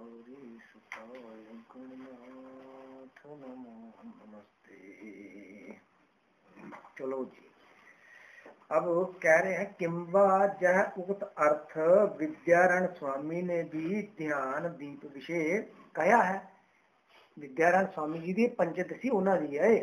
गौरी सुताय गणनाथ नमो नमस्ते। चलो जी, अब कह रहे हैं किंवा जह उक्त अर्थ विद्यारण स्वामी ने भी ध्यान दीप विषय कहा है। विद्यारण स्वामी जी ਦੀ पंचदशी ਉਹਨਾਂ ਦੀ ਹੈ।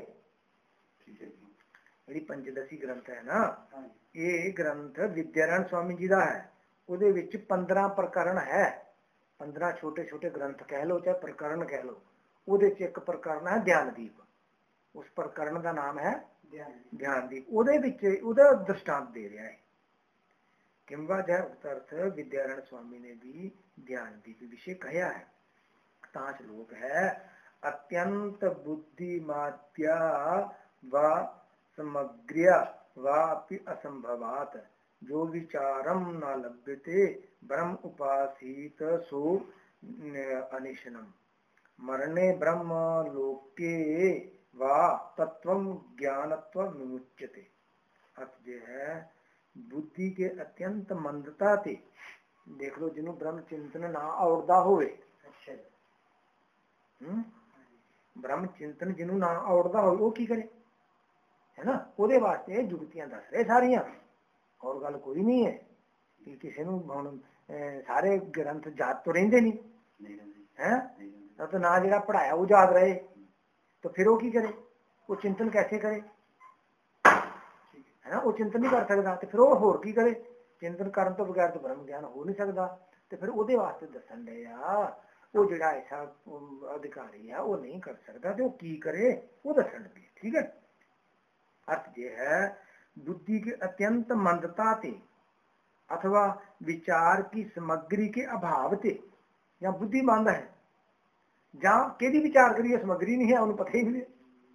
ਜਿਹੜੀ पंचदशी ग्रंथ है ना, ਇਹ ग्रंथ विद्यारण स्वामी जी ਦਾ ਹੈ। ਉਹਦੇ ਵਿੱਚ 15 ਪ੍ਰਕਰਨ ਹੈ। 15 ਛੋਟੇ ਛੋਟੇ ग्रंथ ਕਹਿ ਲਓ ਚਾਹੇ ਪ੍ਰਕਰਨ ਕਹਿ ਲਓ। ਉਹਦੇ ਚ ਇੱਕ ਪ੍ਰਕਰਨ ਹੈ ਧਿਆਨਦੀਪ। ਉਸ ਪ੍ਰਕਰਨ ਦਾ ਨਾਮ ਹੈ ਧਿਆਨਦੀਪ। ਉਹਦੇ ਵਿੱਚ ਉਹਦਾ ਦ੍ਰਿਸ਼ਟਾਂਤ ਦੇ ਰਿਹਾ ਹੈ। किंवा जय उत्तर्थ विद्यारण स्वामी ने भी ध्यानदीप विषय कहा है। ਤਾਂ श्लोक है अत्यंत बुद्धिमात्या व समग्र्या वापि असंभवात जो विचारम न लभ्यते ब्रह्म उपासीत सो अनिशनम मरणे ब्रह्म लोके वा तत्वम ज्ञानत्व विमुच्यते। अर्थ जो है बुद्धि के अत्यंत मंदता ते देख लो जिन्हों ब्रह्म चिंतन ना औड़दा होवे। ब्रह्म चिंतन जिन्हों ना औड़दा होवे वो की करे है ना। ਉਹਦੇ ਵਾਸਤੇ ਜੁਗਤੀਆਂ ਦੱਸ ਰਹੇ ਸਾਰੀਆਂ, और गल कोई नहीं है कि किसी ਨੂੰ ਸਾਰੇ ग्रंथ याद तो ਰਹਿੰਦੇ नहीं है। तो ना ਜਿਹੜਾ पढ़ाया वो याद रहे तो फिर वो की करे, वो चिंतन कैसे करे है ना। वो चिंतन नहीं कर सकता तो फिर वो होर की करे। चिंतन करने तो बगैर तो ब्रह्म ज्ञान हो नहीं सकता। तो फिर ਉਹਦੇ ਵਾਸਤੇ ਦੱਸਣ ਦੇ ਆ वो ਜਿਹੜਾ ऐसा अधिकारी है वो नहीं कर सकता तो की करे वो दसन लगे। ठीक है। अर्थ ये है बुद्धि के अत्यंत मंदता ते अथवा विचार की सामग्री के अभाव ते, या बुद्धि मंद है ਜਾਂ ਕਿਹਦੀ ਵਿਚਾਰ ਕਰੀਏ ਸਮੱਗਰੀ ਨਹੀਂ ਹੈ ਉਹਨੂੰ ਪਤਾ ਹੀ ਨਹੀਂ।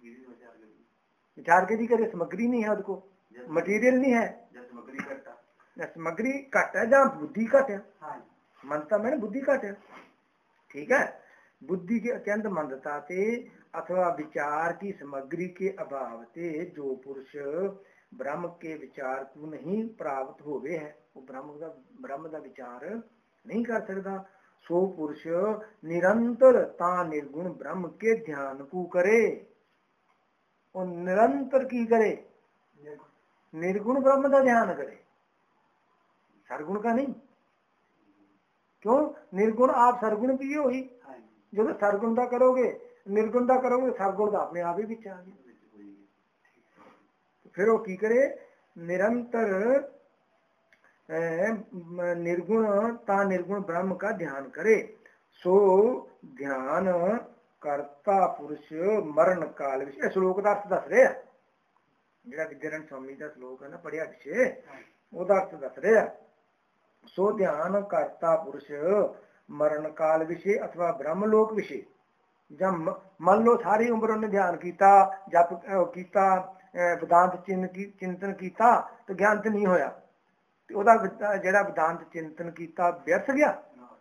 ਵਿਚਾਰ ਕਿਹਦੀ ਕਰੇ ਸਮੱਗਰੀ ਨਹੀਂ ਹੈ ਉਹਦੇ ਕੋਲ, ਮਟੀਰੀਅਲ ਨਹੀਂ ਹੈ। ਸਮੱਗਰੀ ਘੱਟ ਹੈ ਜਾਂ ਬੁੱਧੀ ਘੱਟ ਹੈ। ਮੰਦਤਾ ਮੈਂ ਬੁੱਧੀ घट है। ठीक है। बुद्धि के अत्यंत मंदता ते अथवा विचार की सामग्री के अभाव ते जो पुरुष ब्रह्म के विचार को नहीं प्राप्त होवे है वो ब्रह्म का विचार नहीं कर सकता। सो पुरुष निरंतर ता निर्गुण ब्रह्म के ध्यान को करे। और निरंतर की करे, निर्गुण ब्रह्म का ध्यान करे, सरगुण का नहीं। क्यों निर्गुण आप सरगुण भी हो ही, जो सरगुण का करोगे निर्गुण का करोगे सरगुण का अपने आप ही बिच आ गया। फिर वो की करे निरंतर निर्गुण ता निर्गुण ब्रह्म का ध्यान करे। सो ध्यान करता पुरुष मरण काल विषय श्लोक का अर्थ दस रहे हैं। जो विद्यारण स्वामी का श्लोक है ना पढ़िया विषय ਉਹਦਾ अर्थ दस रहे हैं। सो ध्यान करता पुरुष मरण काल विषय अथवा ब्रह्मलोक विषय। जब मान लो सारी उम्र उन्हें ध्यान किया जप किया वेदांत चिंतन किया तो ज्ञान तो नहीं होया ਉਹਦਾ ਜਿਹੜਾ वेदांत चिंतन किया व्यर्थ गया,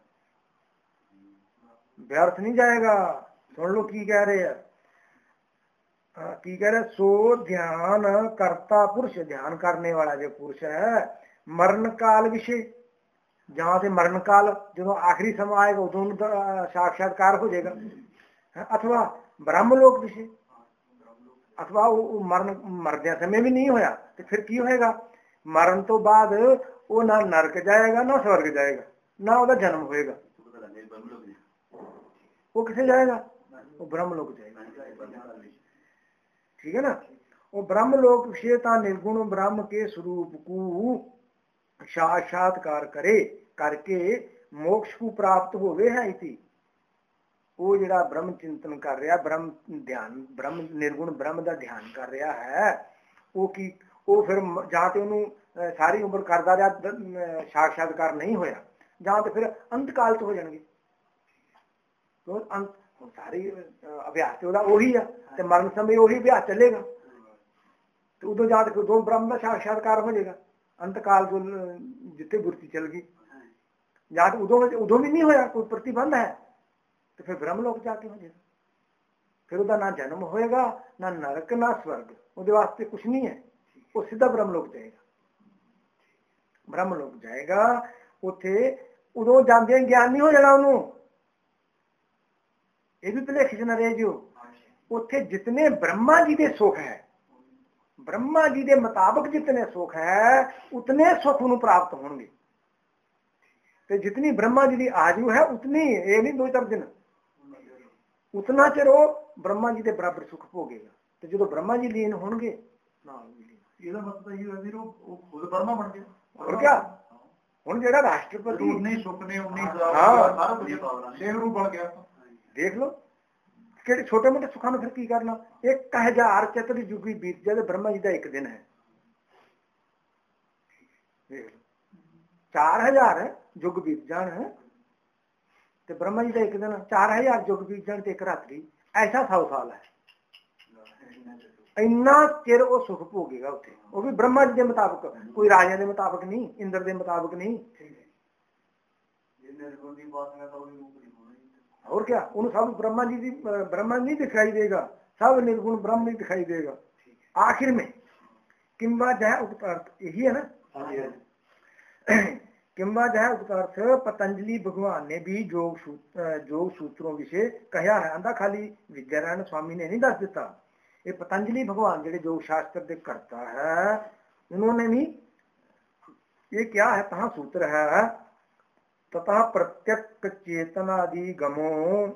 व्यर्थ नहीं जाएगा। सुन लो की कह रहे हैं, की कह रहे। सो ध्यान करता पुरुष, ध्यान करने वाला जो पुरुष है मरण काल विषय, जहां से मरण काल जो आखिरी समय आएगा उदों साक्षात्कार हो जाएगा। अथवा ब्रह्मलोक विषय, अथवा वो मरण मरदे समय भी नहीं होया तो फिर की होएगा। मरण तो बाद वो ना नरक जाएगा ना स्वर्ग जाएगा ना उसका जन्म होएगा। वो किसे जाएगा, वो ब्रह्मलोक जाएगा। ठीक है ना। वो ब्रह्मलोक विषयता निर्गुण ब्रह्म के स्वरूप को साक्षात्कार करे करके मोक्ष को प्राप्त होवे है। इसी वो जड़ा ब्रह्म चिंतन कर रहा, ब्रह्म ध्यान ब्रह्म निर्गुण ब्रह्म का ध्यान कर रहा है वो की वो फिर जहाँ तो उन्होंने सारी उम्र करता रहा साक्षात्कार नहीं होया, जहाँ तो फिर अंत काल तो हो जाएंगे। तो अंत सारी अभ्यास तो वही है तो मरण समय वही अभ्यास चलेगा तो उदो जहाँ तक दो ब्रह्म का साक्षात्कार हो जाएगा। अंत काल जो जितने बुरती चल गई जहाँ तो उदो भी नहीं होया, कोई प्रतिबंध है तो फिर ब्रह्मलोक जाके हो जाएगा। फिर उसका ना जन्म होएगा ना नरक ना स्वर्ग, उसके वास्ते कुछ नहीं है। वो सीधा ब्रह्मलोक जाएगा। ब्रह्मलोक जाएगा उथे उदों जाते ज्ञान नहीं हो जाना उन्होंने ਇਹ ਵੀ ਭੁਲੇਖੇ ਚ ਨਾ ਰਹਿ ਜਿਓ। ਉੱਥੇ ਜਿਤਨੇ ਬ੍ਰਹਮਾ ਜੀ ਦੇ ਸੁਖ ਹੈ, ब्रह्मा जी के मुताबिक जितने सुख है उतने सुख ਨੂੰ प्राप्त होंगे। तो जितनी ब्रह्मा जी की आयु है उतनी, ये नहीं 2-4 दिन, उतना चिर वो ब्रह्मा जी के बराबर सुख भोगेगा। तो जो ब्रह्मा जी लीन होंगे ਇਹਦਾ ਮਤਲਬ ਇਹ ਹੈ ਵੀਰ ਉਹ ਖੁਦ ਬਰਮਾ ਬਣ ਗਿਆ। और क्या ਹੁਣ ਜਿਹੜਾ ਰਾਸ਼ਟਰਪਤੀ ਉਨੇ ਸੁਖ ਨੇ ਉਨੀ ਸਾਰਾ ਕੁਝ ਨਹਿਰੂ ਬਣ ਗਿਆ। ਦੇਖ ਲਓ ਕਿਹੜੇ ਛੋਟੇ ਮੋਟੇ ਸੁੱਖਾਂ ਨੂੰ ਫਿਰ ਕੀ ਕਰਨਾ। 1000 ਚਤੁਰ ਯੁਗੀ ਬੀਤ ਜਾਵੇ, ਬ੍ਰਹਮਾ ਜੀ ਦਾ ਇੱਕ ਦਿਨ ਹੈ। ਦੇਖ ਲਓ 4000 ਯੁੱਗ ਬੀਤ ਜਾਣ ਤੇ ਬ੍ਰਹਮਾ ਜੀ ਦਾ ਇੱਕ ਦਿਨ, 4000 ਯੁੱਗ ਬੀਤ ਜਾਣ ਤੇ ਇੱਕ ਰਾਤਰੀ, ਐਸਾ 100 ਸਾਲ ਹੈ। ਇੰਨਾ ਚਿਰ ਉਹ ਸੁਖ ਭੋਗੇਗਾ ਉੱਥੇ, ਉਹ ਵੀ ਬ੍ਰਹਮਾ ਜੀ ਦੇ ਮੁਤਾਬਕ, ਕੋਈ ਰਾਜਿਆਂ ਦੇ ਮੁਤਾਬਕ ਨਹੀਂ, ਇੰਦਰ ਦੇ ਮੁਤਾਬਕ ਨਹੀਂ। और क्या उन सब ब्रह्मा जी की ब्रह्मा नहीं दिखाई देगा, सब निर्गुण ब्रह्म ही दिखाई देगा। आखिर में किंबा जय उपतार्थ, यही है ना, किंबा जय उपतार्थ पतंजलि भगवान ने भी योग सूत्रों विषय कहा है। आंदा खाली विद्यारायण स्वामी ने नहीं दस दिता, ये पतंजलि भगवान जो योग शास्त्र के करता है उन्होंने भी ये क्या है, कहा सूत्र है तथा प्रत्यक चेतनादि गमो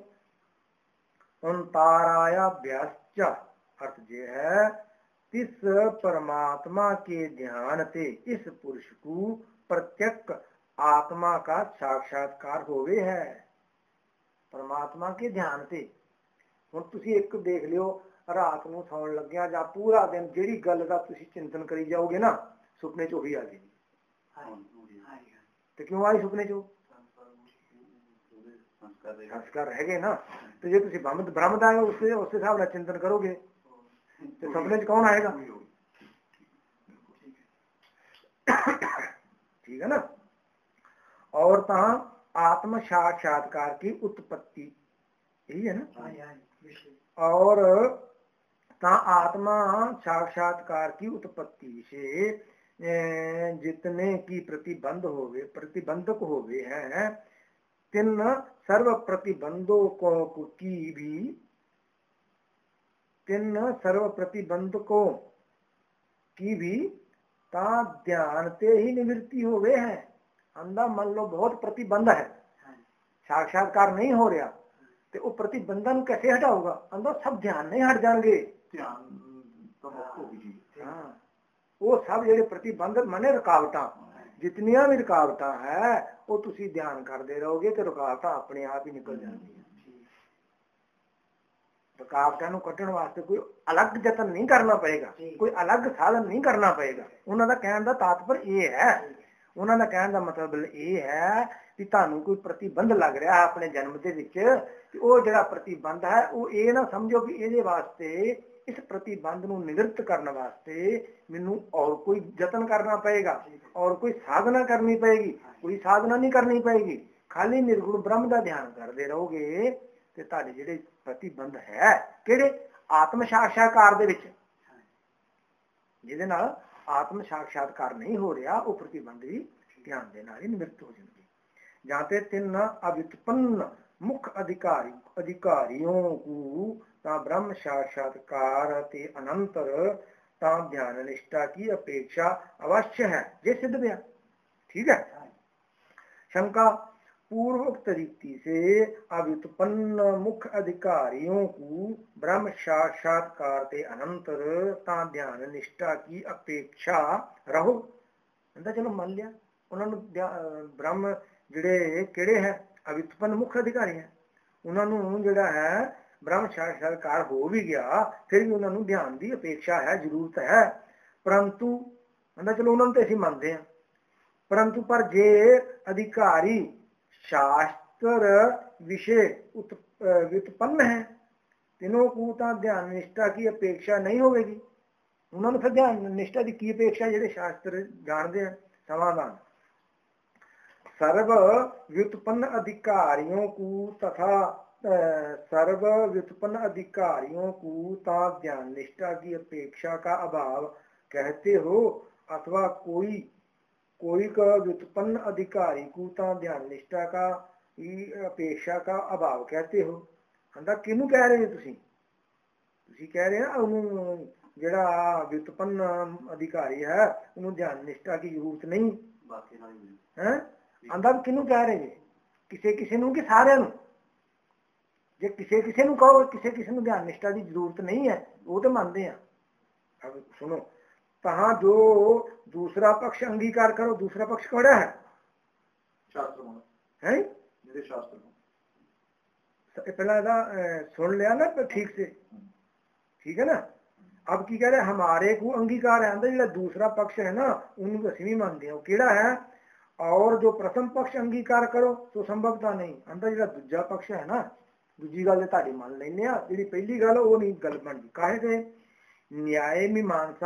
अंतरायाभ्यास, अर्थ ये है इस परमात्मा के ध्यान से इस पुरुष को प्रत्यक आत्मा का साक्षात्कार होवे है। परमात्मा के ध्यान से हुण तुसी एक देख लियो, रात नूं सौण लग्या जां पूरा दिन जिहड़ी गल दा तुसी चिंतन करी जाओगे ना, सुपने च ओही आ जाएगी। तो क्यों आई सुपने चो? संस्कार रह गए ना। तो जो तुम ब्रह्म दा उस हिसाब से चिंतन करोगे तो सपने च कौन आएगा? ठीक है ना। और तहाँ आत्म साक्षात्कार की उत्पत्ति, यही है ना। और तहाँ आत्मा साक्षात्कार की उत्पत्ति से जितने की प्रतिबंधक होवे हैं, तिन सर्व प्रतिबंधों की भी ता ध्यान ते ही निवृत्ति होवे हैं। अंदा मान लो बहुत प्रतिबंध है, साक्षात्कार नहीं हो रहा, तो वो प्रतिबंधन कैसे हटाओगा? अंदर सब ध्यान नहीं हट जाएंगे। हाँ, वो सब ਜਿਹੜੇ प्रतिबंध माने रुकावटां, जितनियां भी रुकावटां है वो तुसी ध्यान करते रहोगे तो रुकावटां अपने आप ही निकल जाएंगी। रुकावटां नूं कट्टण वास्ते कोई अलग यतन नहीं करना पएगा, कोई अलग साधन नहीं करना पएगा। उन्हां दा कहण दा तात्पर्य ये है, उन्हां दा कहण दा मतलब ये है कि तुहानूं कोई प्रतिबंध लग रहा है अपने जन्म दे विच, ते वो जिहड़ा प्रतिबंध है वो ये ना समझो कि इहदे वास्ते, इस प्रतिबंध को निवृत्त करने वास्ते मैनू और कोई यतन करना पएगा और कोई साधना करनी पएगी। कोई साधना नहीं करनी पएगी, खाली निर्गुण ब्रह्म का ध्यान करते रहोगे तो तुहाडे जिहड़े प्रतिबंध है किहड़े आत्म साक्षात्कार दे विच, जिहदे नाल आत्म साक्षात्कार नहीं हो रहा, वो प्रतिबंध भी ध्यान दे नाल ही निवृत्त हो जाएंगे। जाते 3 अव्युत्पन्न मुख्य अधिकारियों को ता ब्रह्म साक्षात्कार के अनंतर ता ध्यान निष्ठा की अपेक्षा अवश्य है। ये सिद्ध गया, ठीक है। शंका पूर्वोक्त रीति से अव्युत्पन्न मुख्य अधिकारियों को ब्रह्म साक्षात्कार के अनंतर ता ध्यान निष्ठा की अपेक्षा रहो। चलो मान लिया उन्होंने ब्रह्म जिहड़े किहड़े है अव्युत्पन्न मुख्य अधिकारी है, उन्होंने जिहड़ा है ब्रह्म साक्षात्कार हो भी गया, फिर भी उन्होंने ध्यान की अपेक्षा है, जरूरत है। परंतु चलो उन्होंने तो असीं मानते हैं, परंतु पर जे अधिकारी शास्त्र विषय व्युत्पन्न है, तीनों को तो ध्यान निष्ठा की अपेक्षा नहीं होगी। उन्होंने फिर ध्यान निष्ठा की अपेक्षा जिहड़े शास्त्र जानते हैं समाधान। सर्व व्युत्पन्न अधिकारियों को तथा सर्व व्युत्पन्न अधिकारियों को ता ध्यान निष्ठा की अपेक्षा का अभाव कहते हो, अथवा कोई का व्युत्पन्न अधिकारी को ता ध्यान निष्ठा का अपेक्षा का अभाव कहते हो। ਆਂਦਾ ਕਿਹਨੂੰ ਕਹਿ ਰਹੇ ਹੋ ਤੁਸੀਂ ਕਹਿ ਰਹੇ ਨਾ ਉਹਨੂੰ ਜਿਹੜਾ ਵਿਉਤਪੰਨ ਅਧਿਕਾਰੀ ਹੈ ਉਹਨੂੰ ਧਿਆਨ ਨਿਸ਼ਠਾ ਦੀ ਜ਼ਰੂਰਤ ਨਹੀਂ ਹੈ। ਆਂਦਾ ਕਿਹਨੂੰ ਕਹਿ ਰਹੇ ਜੇ ਕਿਸੇ ਨੂੰ ਕਿ ਸਾਰਿਆਂ ਨੂੰ? ਜੇ ਕਿਸੇ ਨੂੰ ਕਹੋ ਕਿਸੇ ਨੂੰ ਧਿਆਨ ਨਿਸ਼ਠਾ ਦੀ ਜ਼ਰੂਰਤ ਨਹੀਂ ਹੈ ਉਹ ਤਾਂ ਮੰਨਦੇ ਆ। अब सुनो कहा जो दूसरा पक्ष अंगीकार करो, दूसरा पक्ष कौन है? शास्त्र है ਜਿਹਦੇ ਸ਼ਾਸਤਰ पहला सुन लिया ना ठीक से, ठीक है ना। अब की कह रहे हमारे को अंगीकार है अंदर जो दूसरा पक्ष है ना उनको असं भी मानते हैं। वो केड़ा है? और जो प्रथम पक्ष अंगीकार करो तो संभवता नहीं अंदर जो दूजा पक्ष है ना दूजी गल ताड़ी मान लेने जी पहली गल वो नहीं गल बनती। काहे से न्याय मीमांसा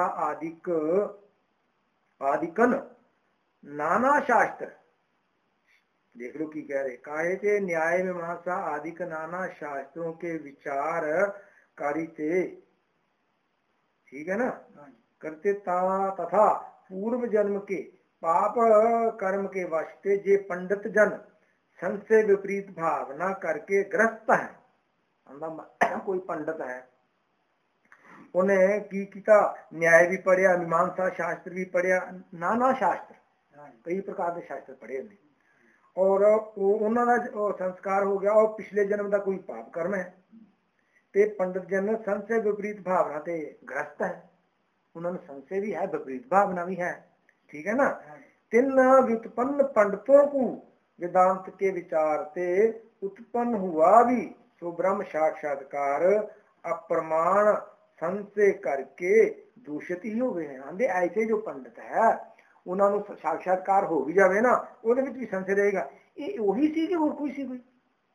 आदिकन नाना शास्त्र देख लो की कह रहे काहे थे न्याय मीमांसा आदिक नाना शास्त्रों के विचार कारी थे, ठीक है ना, करते तथा पूर्व जन्म के पाप कर्म के वास्ते जे पंडित जन संशय विपरीत भावना करके ग्रस्त है। कोई पंडित है उन्हें की किया न्याय भी पढ़िया मीमांसा शास्त्र भी पढ़िया नाना शास्त्र कई प्रकार के शास्त्र पढ़े ने और उन्होंने संस्कार हो गया और पिछले जन्म का कोई पाप कर्म है ते पंडित जन संशय विपरीत भावना ते ग्रस्त है। उन्होंने संशय भी है विपरीत भावना भी है, ठीक है ना। तीन व्युत्पन्न पंडितों को वेदांत के विचार से उत्पन्न हुआ भी सो ब्रह्म साक्षात्कार अप्रमाण संशय करके दूषित ही हो गए हैं। आंदे ऐसे जो पंडित है उन्होंने साक्षात्कार हो भी जाए ना वो भी संशय रहेगा ये वही सी कि और कोई सी कोई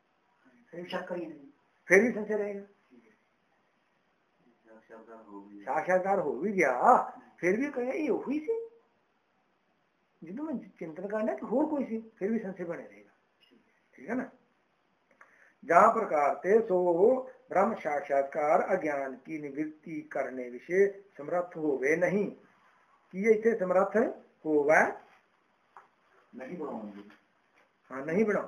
फिर भी संशय रहेगा। साक्षात्कार हो भी गया फिर भी कहेगा ये वही सी जिन्हों में चिंतन करना कि होर कोई सी फिर भी संशय बने रहेगा, ठीक है ना। जहां प्रकार से सो ब्रह्म साक्षात्कार अज्ञान की निवृत्ति करने विषय समर्थ होवे नहीं कि इसे समर्थ होगा नहीं बनाओगे। हाँ नहीं बनाओ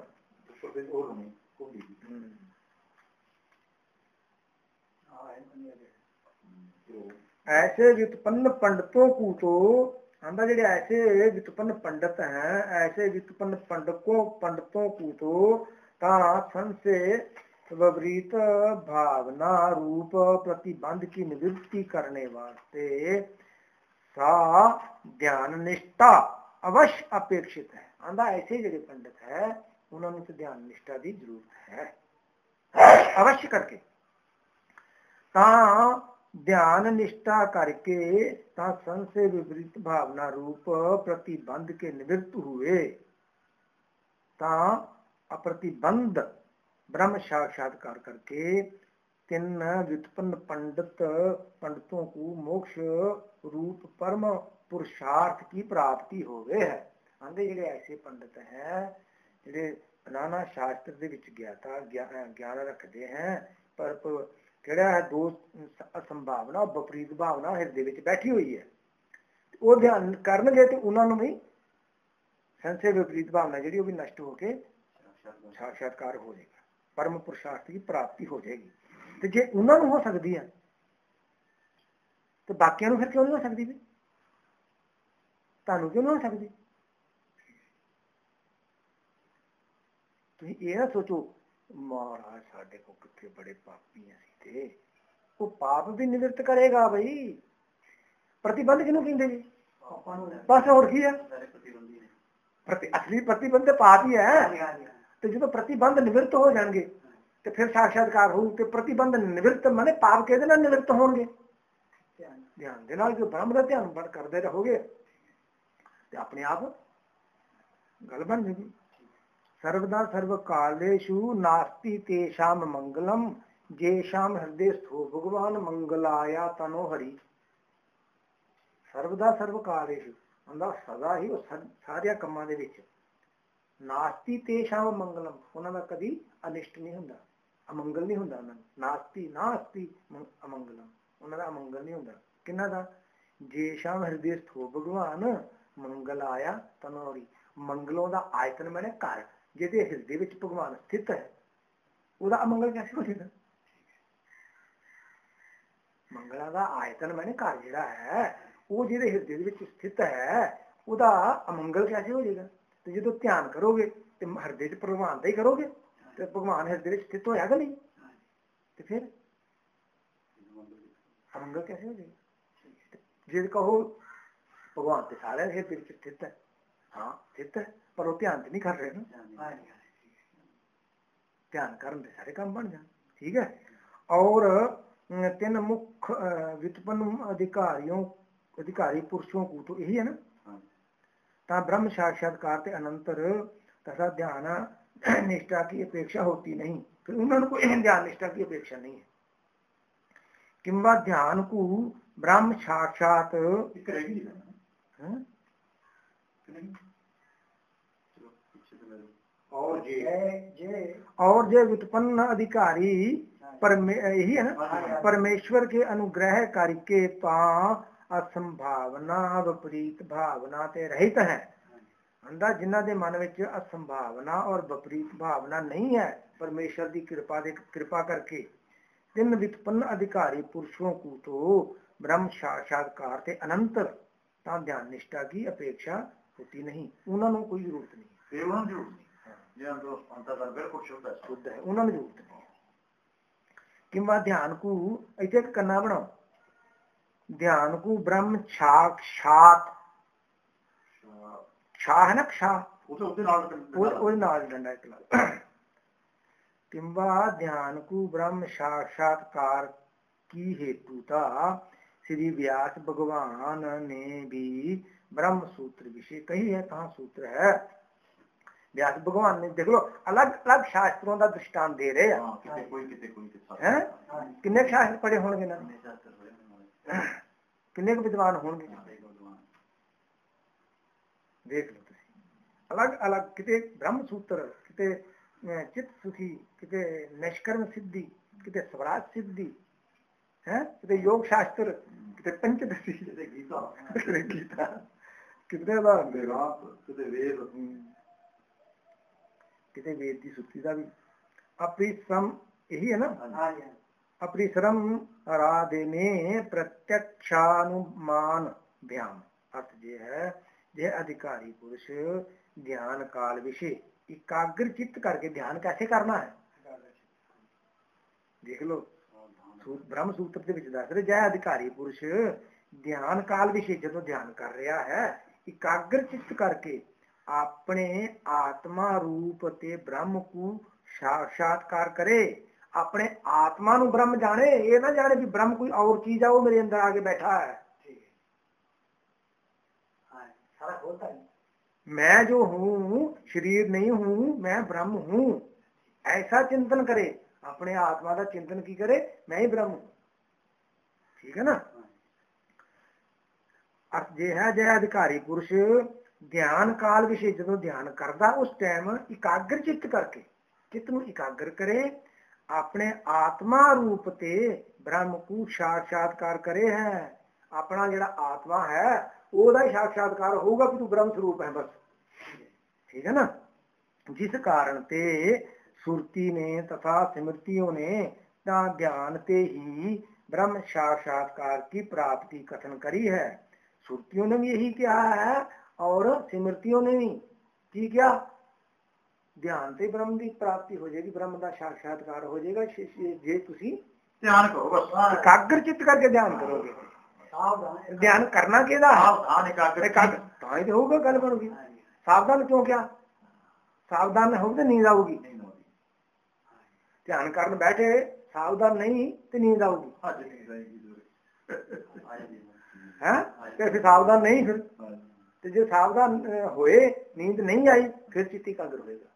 ऐसे व्युत्पन्न पंडितों को तो आंदा जेडे ऐसे व्युत्पन्न पंडित हैं ऐसे व्युत्पन्न पंडितों को तो संशय विपरीत भावना रूप प्रतिबंध की निवृत्ति करने वास्ते सा ध्यान निष्ठा अवश्य अपेक्षित है। आंदा ऐसे जेडे पंडित है उन्होंने तो ध्यान निष्ठा की जरूरत है अवश्य करके ध्यान निष्ठा करके संशय विपरीत भावना रूप प्रतिबंध के निवृत्त हुए अप्रतिबंध ब्रह्म साक्षात्कार करके तीन व्युत्पन्न पंडितों को मोक्ष रूप परम पुरुषार्थ की प्राप्ति हो गए है। आंदे जेडे ऐसे पंडित हैं जेडे नाना शास्त्र दे विच ज्ञान रखते हैं पर केड़ा है दो असंभावना विपरीत भावना हृदय विच बैठी हुई है वो ध्यान करनगे तो उन्होंने भी संशय विपरीत भावना जी भी नष्ट होके साक्षात्कार हो जाएगा परम पुरुषार्थ की प्राप्ति हो जाएगी। तो जे उन्होंने हो सकती है तो बाकियों फिर क्यों नहीं हो सकती भी तुहानू क्यों नहीं हो सकती। तुसीं ये ना सोचो महाराज साडे को कितने बड़े पापी असीं थे वो पाप भी निवृत्त करेगा भाई प्रतिबंध किनू कहंदे जी बस और की है असली प्रतिबंध पाप ही है। तो जो प्रतिबंध निवृत्त हो जाएंगे तो फिर साक्षात्कार हो तो प्रतिबंध निवृत्त माने पाप के नाल निवृत्त होंगे ध्यान दे नाल जो ब्रह्म का ध्यान करते रहोगे तो अपने आप गल बन जाएगी। सर्वदा सर्व कालेषु नास्ति तेषाम मंगलम जेषाम हृदय स्थो भगवान मंगलाया तनो हरि। सर्वदा सर्व कालेषु आंदा सदा ही सारिया कमां दे विच नास्ति तेषाम मंगलम उन्होंने कभी अनिष्ट नहीं होंदा अमंगल नहीं होंदा नास्ति नास्ति अमंगलम उन्होंने अमंगल नहीं होंदा किन्ना दा जेषाम हृदय स्थो भगवान मंगल आया तनोरी मंगलों का आयतन मैंने घर जिहदे हृदय विच भगवान स्थित है ਉਹਦਾ ਅਮੰਗਲ कैसे ਹੋ ਜਾਏਗਾ? ਮੰਗਲਾਂ ਦਾ ਆਇਤਨ ਮੈਨੇ ਘਰ ਜਿਹੜਾ ਹੈ ਉਹ ਜਿਹਦੇ ਹਿਰਦੇ ਦੇ ਵਿੱਚ ਸਥਿਤ ਹੈ ਉਹਦਾ ਅਮੰਗਲ कैसे ਹੋ ਜਾਏਗਾ? ਤੇ ਜਦੋਂ ਧਿਆਨ ਕਰੋਗੇ ਤੇ ਹਿਰਦੇ 'ਚ ਭਗਵਾਨ ਦਾ ਹੀ ਕਰੋਗੇ ਤੇ ਭਗਵਾਨ ਹਿਰਦੇ ਵਿੱਚ ਸਥਿਤ ਹੋਇਆ ਕਿ ਨਹੀਂ? ਤੇ ਫਿਰ ਅਮੰਗਲ कैसे ਹੋ ਜਾਏਗਾ? ਜੇ ਕਹੋ ਭਗਵਾਨ ਤੇ ਸਾਰਿਆਂ ਦੇ ਹਿਰਦੇ ਵਿੱਚ ਸਥਿਤ ਹੈ, ਹਾਂ ਸਥਿਤ ਹੈ, ਪਰ ਉਹ ਧਿਆਨ ਤੇ ਨਹੀਂ ਕਰ ਰਹੇ ਨਾ। ਧਿਆन ਕਰਨ ਦੇ ਸਾਰੇ ਕੰਮ ਬਣ ਜਾਣ। ठीक है। और 3 मुख्य व्युत्पन्न अधिकारी पुरुषों को तो यही है ना, ता ब्रह्म साक्षात्कार के अनंतर तथा ध्यान निष्ठा की अपेक्षा होती नहीं, फिर उन्होंने कोई ध्यान निष्ठा की अपेक्षा नहीं है। किंवा ध्यान को ब्रह्म साक्षात और जो व्युत्पन्न अधिकारी यही है ना, परमेश्वर के अनुग्रह करके असंभावना विपरीत भावना ते रहित है। अंदा जिन्हां दे मन विच असंभावना और विपरीत भावना नहीं है, परमेश्वर की कृपा करके 3 व्युत्पन्न अधिकारी पुरुषों को तो ब्रह्म साक्षात्कार के अनंतर ता ध्यान निष्ठा की अपेक्षा होती नहीं, उन्होंने कोई जरूरत नहीं। शुद्ध है, उन्होंने जरूरत नहीं। किंवा ध्यान को इसे करना बनाओ, ध्यान को ब्रह्म साक्षात क्षा है ना, क्षा डंडा किंवा ध्यान को ब्रह्म साक्षात्कार की हेतुता श्री व्यास भगवान ने भी ब्रह्म सूत्र विषय कही है। कहाँ सूत्र है? व्यास भगवान ने देख लो अलग अलग शास्त्रों का दृष्टांत दे रहे हैं। किन्ने शास्त्र पढ़े होंगे ना, किन्ने विद्वान होंगे, देख लो अलग अलग, किते ब्रह्म सूत्र, किते चित्त सुखी, किते निष्कर्म सिद्धि, किते स्वराज सिद्धि है, किते योग शास्त्र, किते पंचदशी, किते गीता, कितने किते वेद की सुक्ति का भी अपरिश्रम, यही है ना, अपरिश्रम आराधे में प्रत्यक्षानुमान ध्यान अर्थ ये है, यह अधिकारी पुरुष ध्यान काल विषय एकाग्र चित्त करके ध्यान कैसे करना है, देख लो ब्रह्म सूत्र के विच दस रहे, जय अधिकारी पुरुष ध्यान काल विषय जो ध्यान कर रहा है एकाग्र चित्त करके अपने आत्मा रूप ते ब्रह्म को साक्षात्कार करे, अपने आत्मा नु ब्रह्म जाने, ये ना जाने भी ब्रह्म कोई और चीज है वो मेरे अंदर आके बैठा है। सारा होता है, मैं जो हूँ शरीर नहीं हूँ, मैं ब्रह्म हूँ, ऐसा चिंतन करे, अपने आत्मा का चिंतन की करे, मैं ही ब्रह्म हूँ। ठीक है ना। अर्थ ये है, जय अधिकारी पुरुष ध्यान काल विषय जो ध्यान करता उस टाइम एकाग्र चित्त करके चित्त ਨੂੰ एकाग्र करे, अपने आत्मा रूप ते ब्रह्म को साक्षात्कार करे है। अपना जड़ा आत्मा है ओदा ही साक्षात्कार होगा कि तू ब्रह्म स्वरूप है बस। ठीक है ना। जिस कारण ते सुरती ने तथा स्मृतियों ने ध्यान ते ही ब्रह्म साक्षात्कार की प्राप्ति कथन करी है। सुरतियों ने भी यही कहा है और स्मृतियों ने भी की क्या, ध्यान से ब्रह्म की प्राप्ति हो जाएगी, ब्रह्म का साक्षात्कार हो जाएगा जे तुसी ध्यान करो, बस एकाग्र चित्त करके ध्यान करोगे। ध्यान करना केदा तां ही होगा, गल बनूगी। सावधान क्यों, क्या सावधान होगी तो नींद आऊगी, ध्यान करने बैठे सावधान नहीं तो नींद आऊगी है, फिर सावधान नहीं, फिर जो सावधान होए नींद नहीं आई फिर चित्त एकाग्र होएगा।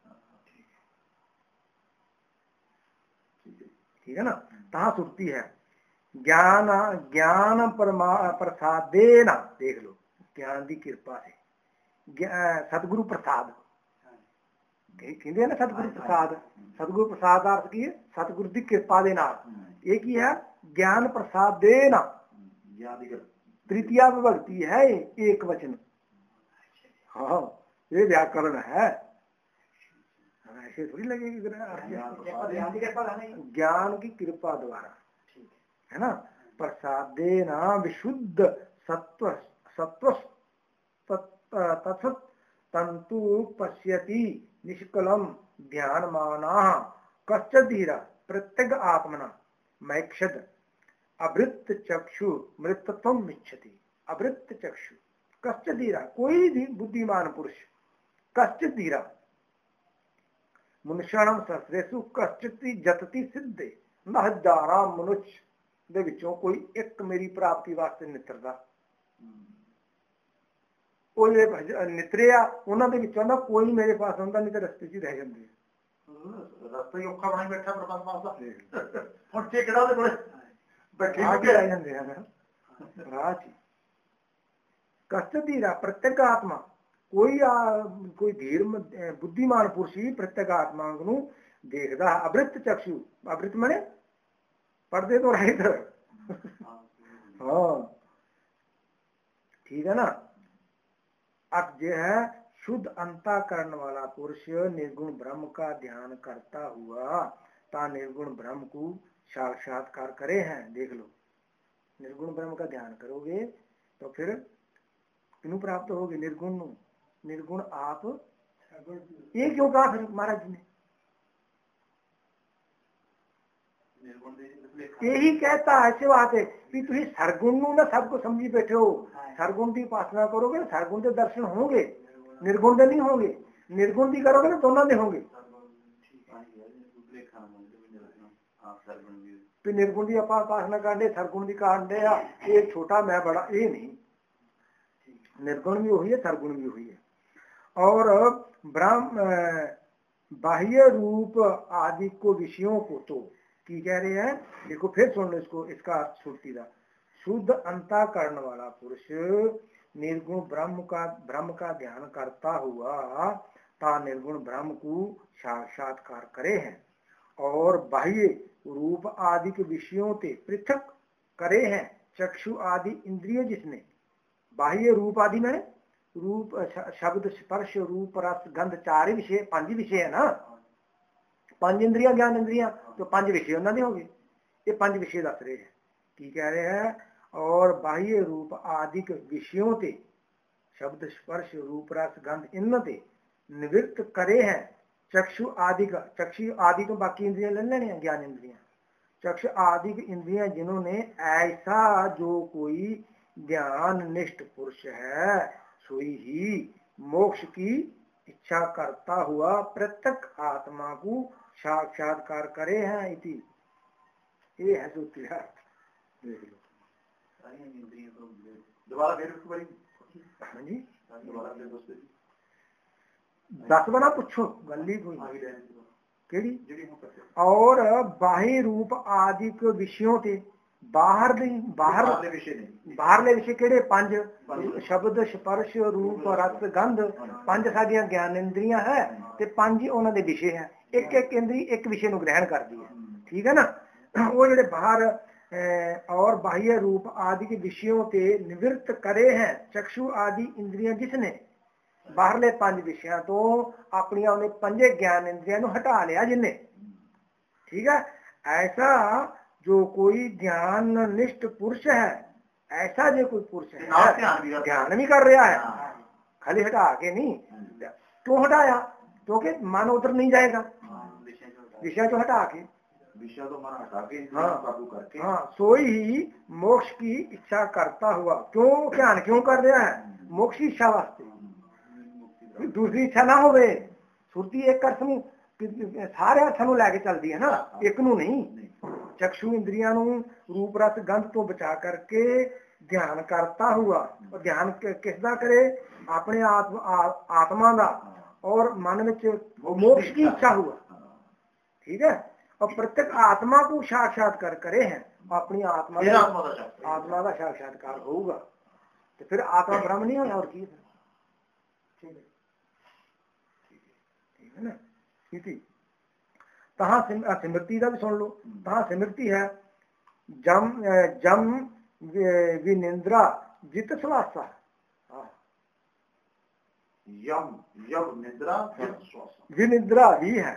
ठीक है ना। तहाँ सुरती है ज्ञान ज्ञान प्रसादेना, देख लो ज्ञान की कृपा से सतगुरु प्रसाद कहते हैं ना, सतगुरु प्रसाद, सतगुरु प्रसाद अर्थ की सतगुरु की कृपा दे नाल। एक ही है ज्ञान प्रसाद देना, तृतीया विभक्ति है एक वचन। हाँ ये व्याकरण है, ऐसे थोड़ी लगेगी ज्ञान ज्ञान की कृपा द्वारा, है ना। प्रसादे ना विशुद्ध सत्व सत्व तत्सत तंतु पश्यति निष्कलम ध्यान माना कश्चिधीरा प्रत्यग आत्मना मैक्षद अवृत्त चक्षु मृतत्वम इच्छति। अवृत्त चक्षु कश्चिधीरा, कोई भी बुद्धिमान पुरुष, कश्चिधीरा मनुष्याणाम सहस्रेषु कश्चिति जतति सिद्धे, न हजारां मनुष्य ਦੇ ਵਿੱਚੋਂ ਕੋਈ ਇੱਕ ਮੇਰੀ ਪ੍ਰਾਪਤੀ ਵਾਸਤੇ ਨਿਤਰਦਾ। ਉਹ ਜਿਹੜੇ ਨਿਤਰਿਆ ਉਹਨਾਂ ਦੇ ਵਿੱਚੋਂ ਨਾ ਕੋਈ ਮੇਰੇ ਪਾਸ ਹੁੰਦਾ, ਨਹੀਂ ਤਾਂ ਰਸਤੇ 'ਚ ਹੀ ਰਹਿ ਜਾਂਦੇ। ਰਸਤਾ ਹੀ ਔਖਾ ਬਣਾਈ ਬੈਠਾ ਪਰਮਾਤਮਾ ਦਾ। ਹੁਣ ਕਿਹੜਾ ਉਹਦੇ ਕੋਲੇ ਬੈਠੇ ਰਹਿ ਜਾਂਦੇ ਹਨ ਰਾਹ 'ਚ। ਕਸ਼ਟ ਧੀਰਾ ਪ੍ਰਤੱਖ ਆਤਮਾ, ਕੋਈ ਧੀਰ ਬੁੱਧੀਮਾਨ ਪੁਰਸ਼ ਹੀ ਪ੍ਰਤੱਖ ਆਤਮਾ ਨੂੰ ਦੇਖਦਾ। ਅਵ੍ਰਿਤ ਚਕਸ਼ੂ, ਅਵ੍ਰਿਤ ਮਾने पर्दे तो रहित। हाँ ठीक है ना। अब जो है शुद्ध अंतःकरण वाला पुरुष निर्गुण ब्रह्म का ध्यान करता हुआ ता निर्गुण ब्रह्म को साक्षात्कार करे हैं। देख लो, निर्गुण ब्रह्म का ध्यान करोगे तो फिर किन्हू प्राप्त होगे? निर्गुण। निर्गुण आप ये क्यों कहा फिर महाराज जी ने? यही कहता ऐसे बात है कि तुम सरगुण ना सबको समझी बैठे हो। सरगुण की उपासना करोगे, सरगुण के दर्शन होंगे, निर्गुण के नहीं होंगे। निर्गुण की करोगे ना दोनों नहीं होंगे। निर्गुण की आप उपासना करने, सरगुण की करने, ये छोटा मैं बड़ा, ये नहीं। निर्गुण भी हुई है, सरगुण भी हुई है। और ब्रह्म बाह्य रूप आदि को विषयों को तो की कह रहे हैं। देखो फिर सुन लो इसको, इसका अर्थ छूटती था। शुद्ध अंतःकरण वाला पुरुष निर्गुण ब्रह्म का ध्यान करता हुआ ता निर्गुण ब्रह्म को साक्षात्कार करे हैं और बाह्य रूप आदि के विषयों से पृथक करे हैं। चक्षु आदि इंद्रिय जिसने, बाह्य रूप आदि में रूप शब्द स्पर्श रूप रस गंध चार विषय, पांच विषय है ना। पांच इंद्रिया ज्ञान इंद्रिया तो पांच विषय उन्होंने हो गए। ये पांच विषय दस रहे हैं की कह रहे हैं। और बाह्य रूप आदि के विषयों से शब्द स्पर्श रूप रस गंध इनते निवृत्त करे हैं। चक्षु आदि का, चक्षु आदि तो बाकी इंद्रियां ले लेने हैं, ज्ञान इंद्रियां। चक्षु आदि की इंद्रियां जिन्होंने ऐसा जो कोई ज्ञान निष्ठ पुरुष है सोई ही मोक्ष की इच्छा करता हुआ प्रत्यक्ष आत्मा को साक्षात्कार करे हैं। इति ये है सूत्रार्थ। देख लो दोबारा फिर उसको बड़ी। हाँ जी, दोबारा फिर उसको 10 बना पूछो गली कोई केड़ी। और बाह्य रूप आदि के विषयों से बाहरले विषय केड़े? 5 शब्द स्पर्श रूप रस गंध, 5 साडियां ज्ञान इंद्रियां है ते 5 उन्हां दे विषय है। एक एक इंद्री एक विषय नु ग्रहण करती है, ठीक है ना। वो जेडे बाहर और बाह्य रूप आदि के विषयों से निवृत्त करे हैं। चक्षु आदि इंद्रियां जिसने बाहरले 5 विषयों तो अपनी उन्हें 5 ज्ञान इंद्रियां नु हटा लिया जिन्हें, ठीक है। ऐसा जो कोई ध्यान निष्ठ पुरुष है, ऐसा जो कोई पुरुष है ध्यान भी कर रहा है, खाली हटा के नहीं। क्यों हटाया? क्योंकि मन उधर नहीं जाएगा, विषय तो हटा के, विषय तो मन हटा के काबू करके, हाँ सोई ही मोक्ष की इच्छा करता हुआ। क्यों ध्यान क्यों कर रहा है? मोक्ष की इच्छा वास्ते, दूसरी इच्छा ना हो। सुरती एक अर्थ में सारे अर्थ में लैके चलती है ना, एक नू नहीं। चक्षु इंद्रिया रूप रस गंध तो बचा करके ध्यान करता हुआ, और ध्यान किसदा करे? अपने आत्मा का, और मन में मोक्ष की इच्छा हुआ, ठीक है। और प्रत्येक आत्मा को साक्षात्कार करे हैं, अपनी आत्मा का साक्षात्कार होगा तो फिर आत्मा ब्रह्म नहीं होना और की, ठीक है ना। तहाँ स्मृति का भी सुन लो। तहाँ स्मृति है जम विनिंद्रा जित स्वासा। यम यम निद्रा श्वास विनिद्रा ही है,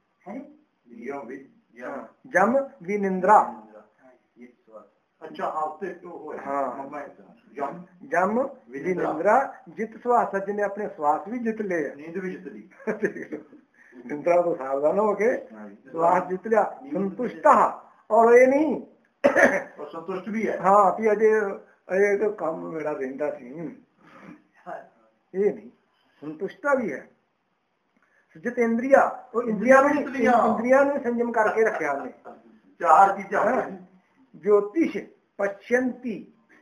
जम विनिद्रा। अच्छा हाँ जम विनिद्रा जित श्वास, जिन्हें अपने श्वास भी जित ले, नींद भी जित ली। निद्रा तो सावधान हो के श्वास जित लिया। संतुष्ट, और ये नहीं और संतुष्ट भी है। हाँ कि अजय अजय तो काम मेरा रहता सी, ये नहीं, संतुष्टा भी है। जित इंद्रिया, तो इंद्रिया ने संयम करके रखा हमने। चार चीजें, ज्योतिष पश्यंती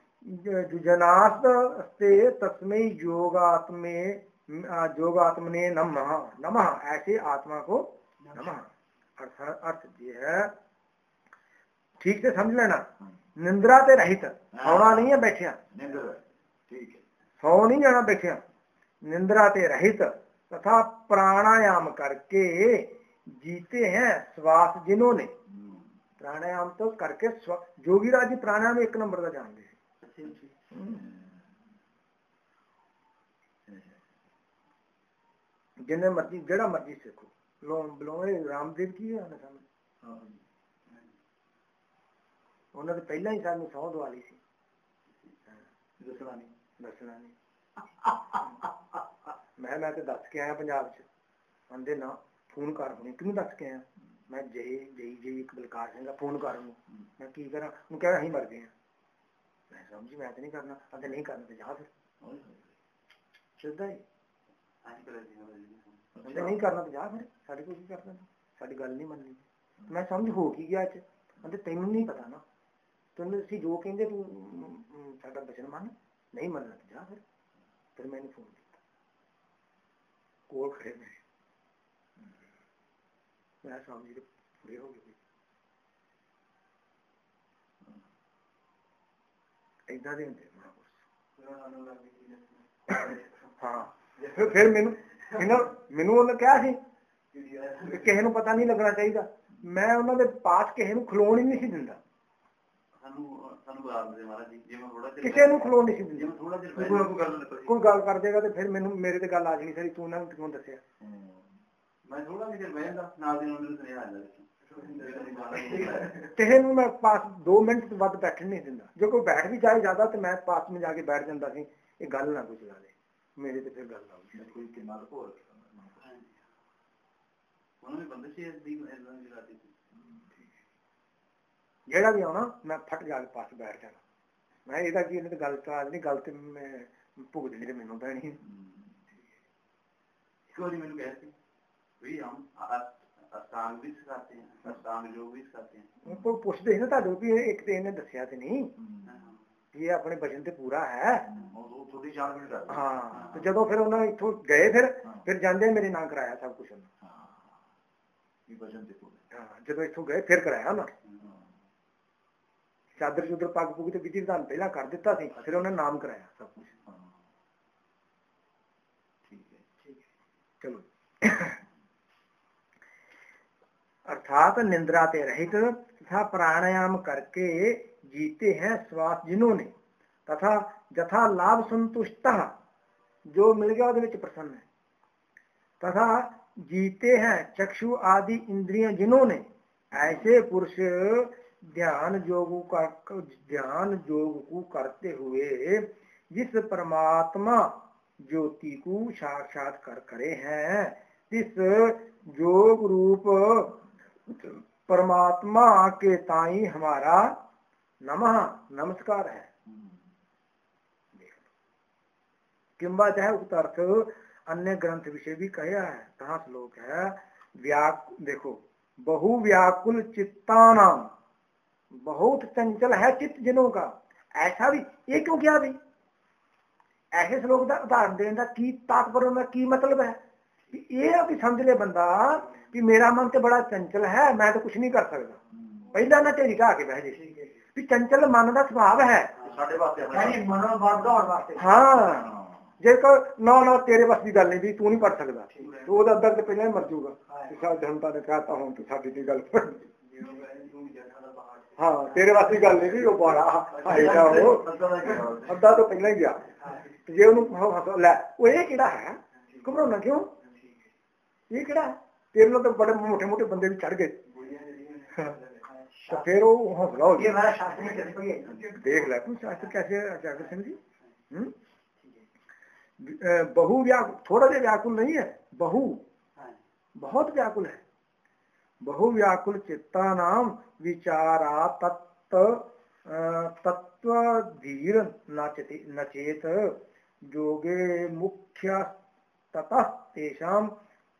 जुजनास्ते तस्मै योगात्मने नमः नमः, ऐसे आत्मा को नमः। अर्थ ये है, ठीक से समझ लेना, निंद्रा ते रहित, सोना नहीं है बैठिया, ठीक है, सो नहीं जाना बैठिया, निंद्रा ते रहित तथा प्राणायाम करके जीते हैं श्वास जिन्होंने। प्राणायाम तो करके जोगी राज जी प्राणायाम एक नंबर का जानते हैं। जिन्हें मर्जी जेड़ा मर्जी सीखो, रामदेव की है उन्होंने पहला ही सानू सौं दवा ली सी, दसना नहीं। मैं तो दस के आया पंजाब च, आंदे ना फोन कर, हुणे क्यों दस के आया, मैं जई बलकार सिंह फोन कर, मैं की करा, क्या अं मर गए, मैं समझी मैं तो नहीं करना, आंदे नहीं करना तो जा फिर, सीधा ही आंदे नहीं करना तो जा फिर, साड़ी को करना, साड़ी गल नहीं मननी। मैं समझ हो की गया च, आंदे तेनू नहीं पता ना, तेन असीं जो कहंदे तू साडा बचन मन, नहीं मनना तो जा फिर मैंने फोन किया, कोल खड़े मेरे, मैं समझी तो पूरे हो गए। इदा दे होंदे महापुरुष। हाँ फिर मैनू उन्हें कहा सी किसी नूं पता नहीं लगना चाहिए, मैं उन्होंने पास किसी नूं खलोण ही नहीं सी दिंदा, किसी नूं खलोण नहीं सी दिंदा। कोई गल कर देगा तो फिर मैनू मेरे ते गल आ जानी सारी, तू उन्हें क्यों दसिया, मैं थोड़ा देर बह जांदा, नाल दी नाल मेनू सुनेहा आ जांदा, किसी नूं मैं पास 2 मिनट तो वध बैठण नहीं दिंदा, जो कोई बैठ भी जाए ज्यादा तो मैं पास में जाके बैठ जांदा सी, ये गल ना कोई चला दे मेरे ते, फिर गल ना कोई किनाल हो जेड़ा भी आना मैं फट जाके पास बैठ जाना, मैं ਇਹਦਾ ਕੀ ਇਹਨੇ ਤੇ ਗੱਲ ਕਰਾ ਨਹੀਂ, ਗੱਲ ਤੇ ਮੈਂ ਭੁਗਤਣੀ ਤੇ ਮੈਨੂੰ ਪੈਣੀ ਹੈ। ਇੱਕ ਵਾਰੀ ਮੈਨੂੰ ਕਹਿ ਸੀ ਵੀ ਹਮ ਅਸ਼ਟਾਂਗ ਵੀ ਸਿਖਾਤੇ हैं, अष्टांग योग भी सिखाते हैं। ਕੋਈ ਪੁੱਛਦੇ ਸੀ ਨਾ ਤੁਹਾਨੂੰ ਵੀ ਇੱਕ ਤੇ ਇਹਨੇ ਦੱਸਿਆ ਤੇ ਨਹੀਂ ਕਿ ਇਹ ਆਪਣੇ ਬਚਨ ਤੇ ਪੂਰਾ ਹੈ, ਥੋੜੀ ਜਾਣ ਵੀ ਕਰਦਾ। ਹਾਂ ਤੇ ਜਦੋਂ ਫਿਰ ਉਹਨਾਂ ਇੱਥੋਂ ਗਏ ਫਿਰ ਜਾਂਦੇ ਮੇਰੇ ਨਾਂ ਕਰਾਇਆ ਸਭ ਕੁਝ ਉਹਨਾਂ, ਵੀ ਬਚਨ ਤੇ ਪੂਰਾ। ਹਾਂ ਜਦੋਂ ਇੱਥੋਂ ਗਏ ਫਿਰ ਕਰਾਇਆ ਉਹਨਾਂ, ਚਾਦਰ ਚੁਦਰ ਪੱਗ ਪੁੱਗ ਤੇ ਵਿਧੀ ਵਿਧਾਨ ਪਹਿਲਾਂ ਕਰ ਦਿੱਤਾ ਸੀ, ਫਿਰ ਉਹਨੇ ਨਾਮ ਕਰਾਇਆ ਸਭ ਕੁਝ। ਠੀਕ ਹੈ चलो। अर्थात निंद्रा ते रहित तथा प्राणायाम करके जीते हैं श्वास जिन्होंने, तथा जथा लाभ संतुष्ट जो मिल गया उसके विच प्रसन्न है, तथा जीते हैं चक्षु आदि इंद्रियां जिन्होंने, ऐसे पुरुष ध्यान योग को करते हुए जिस परमात्मा ज्योति को साक्षात्कार करे हैं, इस योग रूप परमात्मा के ताई हमारा नमः नमस्कार है। किंबा चाहे उक्त अर्थ अन्य ग्रंथ विषय भी कहा है, कहाँ श्लोक है, देखो बहु व्याकुल चित्तानाम, बहुत चंचल है चित्त जिनों का, ऐसा भी ये क्यों किया भी, ऐसे श्लोक का उदाहरण देने का की तात्पर्य में की मतलब है, ये भी समझ ले बंदा कि मेरा मन तो बड़ा चंचल है, मैं तो कुछ नहीं कर सकता, पहला ना ढेरी कहा के बह जाए भी चंचल मन का स्वभाव है, हाँ जे ना तेरे बस की गल नहीं भी तू नहीं पढ़ सकता, तो वो अद्धा तो पहले ही मर जाऊगा, जनता ने कहता हूँ तो साडी की गल हाँ तेरे वास्ते गल नहीं भी, वो बड़ा वो अद्धा तो पहले ही गया, जे लै वो ये किहड़ा है घबराना क्यों? ये केड़ा तेरे नाल तो बड़े मोटे मोटे बंदे भी चढ़ गए तो फिर वो हौसला हो गया। देख ला तू शास्त्र कैसे अचागर सिंह जी। बहु व्याकुल, थोड़ा सा व्याकुल नहीं है, बहु बहुत व्याकुल है। बहु व्याकुल चित्ता नाम विचारा तत्व धीर नचेत योगे मुख्य ततः तेषाम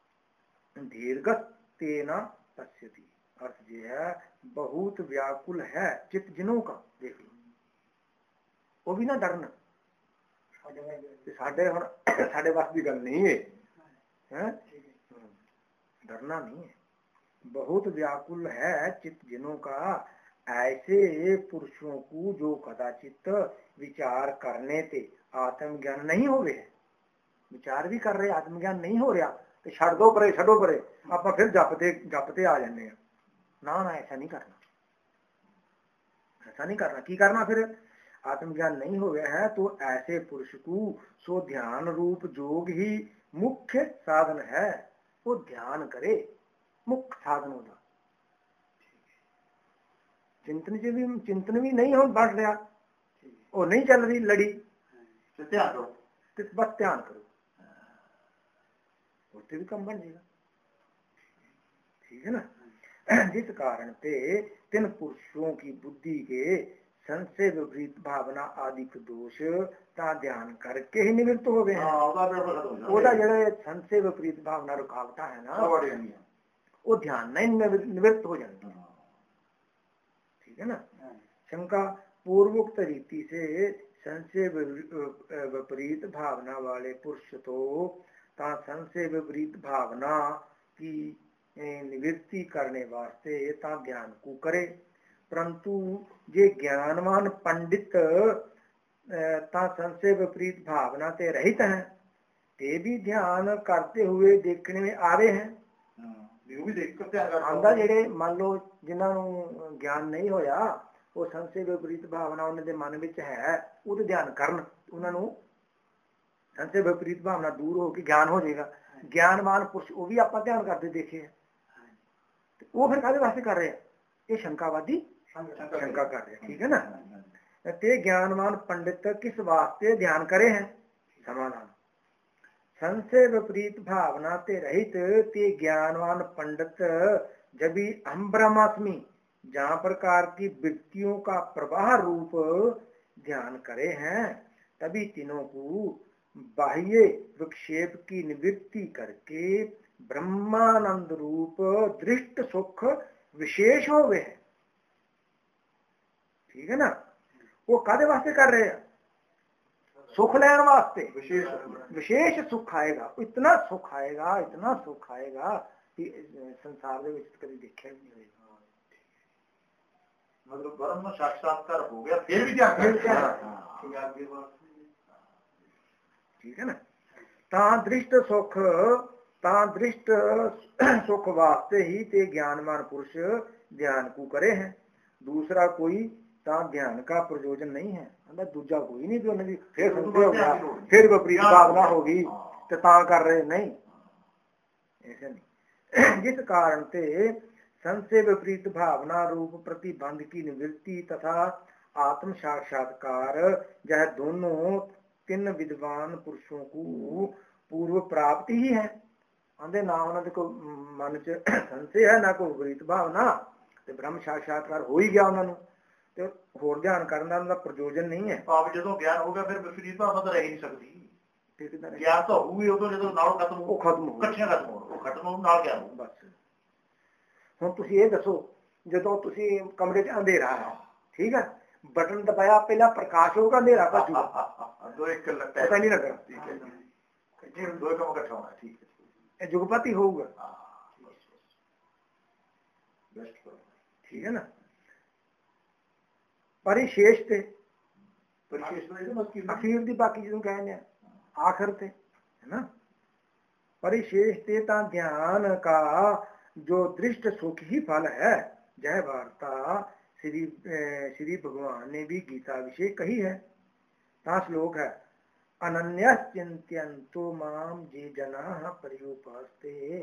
दीर्घतेन पश्यति। अर्थ ये है बहुत व्याकुल है चित्त जिनों का। देख लो वो भी ना डरना साढ़े वास की गल नहीं है, डरना नहीं है। बहुत व्याकुल है चित्त जिनों का ऐसे पुरुषों को जो कदाचित विचार करने ते आत्मज्ञान नहीं हो रहे, विचार भी कर रहे आत्मज्ञान नहीं हो रहा तो छड़ दो परे छड़ो परे आप फिर जपते आ जाने। ना ना ऐसा नहीं करना, ऐसा नहीं करना। की करना फिर आत्मज्ञान नहीं हो गया है तो ऐसे पुरुष को सो ध्यान रूप योग ही मुख्य साधन है। वो ध्यान करे, मुख्य साधन होगा। चिंतन भी नहीं हो बढ़ रहा, वो नहीं चल रही लड़ी तो ध्यान करो, बस ध्यान करो, उससे भी कम बन जाएगा। ठीक है ना। जिस कारण ते तीन पुरुषों की बुद्धि के संशय विपरीत भावना आदि के दोष ता ध्यान करके ही निवृत्त हो गए हैं। ओदा जड़े संशय विपरीत भावना रुकावट है ना वो ध्यान नहीं निवृत्त हो जाता। ठीक है ना। शंका पूर्वोक्त रीति से संशय विपरीत भावना वाले पुरुष तो ता संशय विपरीत भावना की निवृत्ति करने वास्ते ता ध्यान को करे, परंतु ये ज्ञानवान पंडित ता संशय विपरीत भावना से रहित हैं, ते भी ध्यान करते हुए देखने में आ रहे हैं। आंदा जेड़े मान लो जिन्होंने ज्ञान नहीं होया वो संशय विपरीत भावना उन्होंने मन विच है वो तो ध्यान करन, उन्होंने संशय विपरीत भावना दूर होकर ज्ञान हो जाएगा। ज्ञानवान पुरुष वो भी आप ध्यान करते देखे हैं, वो फिर काहदे वास्ते कर रहे हैं? ये शंकावादी शंका कर रहे हैं। ठीक है ना। ते ज्ञानवान पंडित किस वास्ते ध्यान करे हैं? समाधान संशय विपरीत भावना ते रहित ते ज्ञानवान पंडित जब भी हम ब्रह्मास्मि जहाँ प्रकार की वृत्तियों का प्रवाह रूप ध्यान करे हैं तभी तीनों को बाह्य विक्षेप की निवृत्ति करके ब्रह्मानंद रूप दृष्ट सुख विशेष हो गए। ठीक है ना। वो कादे वास्ते कर रहे हैं? सुख लेने वास्ते। विशेष सुख आएगा, इतना सुख आएगा, इतना सुख आएगा कि संसार में कभी देखा नहीं होगा। मतलब ब्रह्म साक्षात्कार हो गया फिर भी क्या ठीक है ना। ता दृष्ट सुख वास्ते ही ते ज्ञानवान पुरुष ध्यान को करे हैं, दूसरा कोई ता ध्यान का प्रयोजन नहीं है। दूजा कोई नहीं जो नहीं फिर संशय हो गया फिर विपरीत भावना होगी तो ता कर रहे नहीं, ऐसे नहीं। जिस कारण से संशय विपरीत भावना रूप प्रतिबंध की निवृत्ति तथा आत्म साक्षात्कार यह दोनों तीन विद्वान पुरुषों को पूर्व प्राप्ति ही है। आंदे ना उन्होंने को मन च संशय है ना कोई विपरीत भावना तो ब्रह्म साक्षात्कार हो ही गया उन्होंने तो होर ध्यान करने का प्रयोजन नहीं है। आप जो ज्ञान हो गया फिर विपरीत भावना तो रह ही नहीं सकती। ज्ञान तो हुई उदों जो नाल खत्म हो इकट्ठियां खत्म हो वो खत्म हो नाल ज्ञान हो। बस हुण तुसीं ये दसो जदों तुसीं कमरे च अंधेरा है, ठीक है, बटन दबाया पहला प्रकाश होगा अंधेरा भजूगा दो एक पता नहीं लगना। ठीक है जी, दो काम इकट्ठा होना। ठीक है, ये जुगपति होगा। ठीक है ना। परिशेष थे अखीर दी बाकी जो कहने आखिर थे है ना। परिशेष थे ता ध्यान का जो दृष्ट सुख ही फल है। जय वार्ता श्री भगवान ने भी गीता विषय कही है। ता श्लोक है अनन्यश्चिन्तयन्तो मां ये जनाः पर्युपासते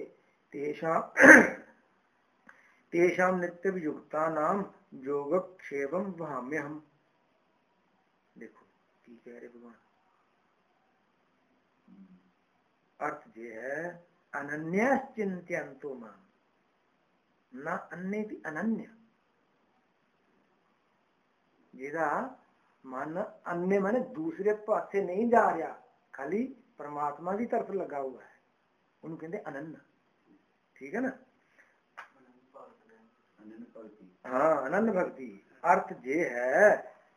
तेषां नित्यवियुक्तानां योगक्षेमं वहाम्यहम्। देखो की कह रहे भगवान, अर्थ ये है अनन्यश्चिन्तयन्तो मां, न अन्य भी अनन्य, जेदा मन अन्य माने दूसरे पास से नहीं जा रहा, खाली परमात्मा की तरफ लगा हुआ है, उनको कहते अनन्य। ठीक है ना? हाँ, अनन्य भक्ति। अर्थ ये है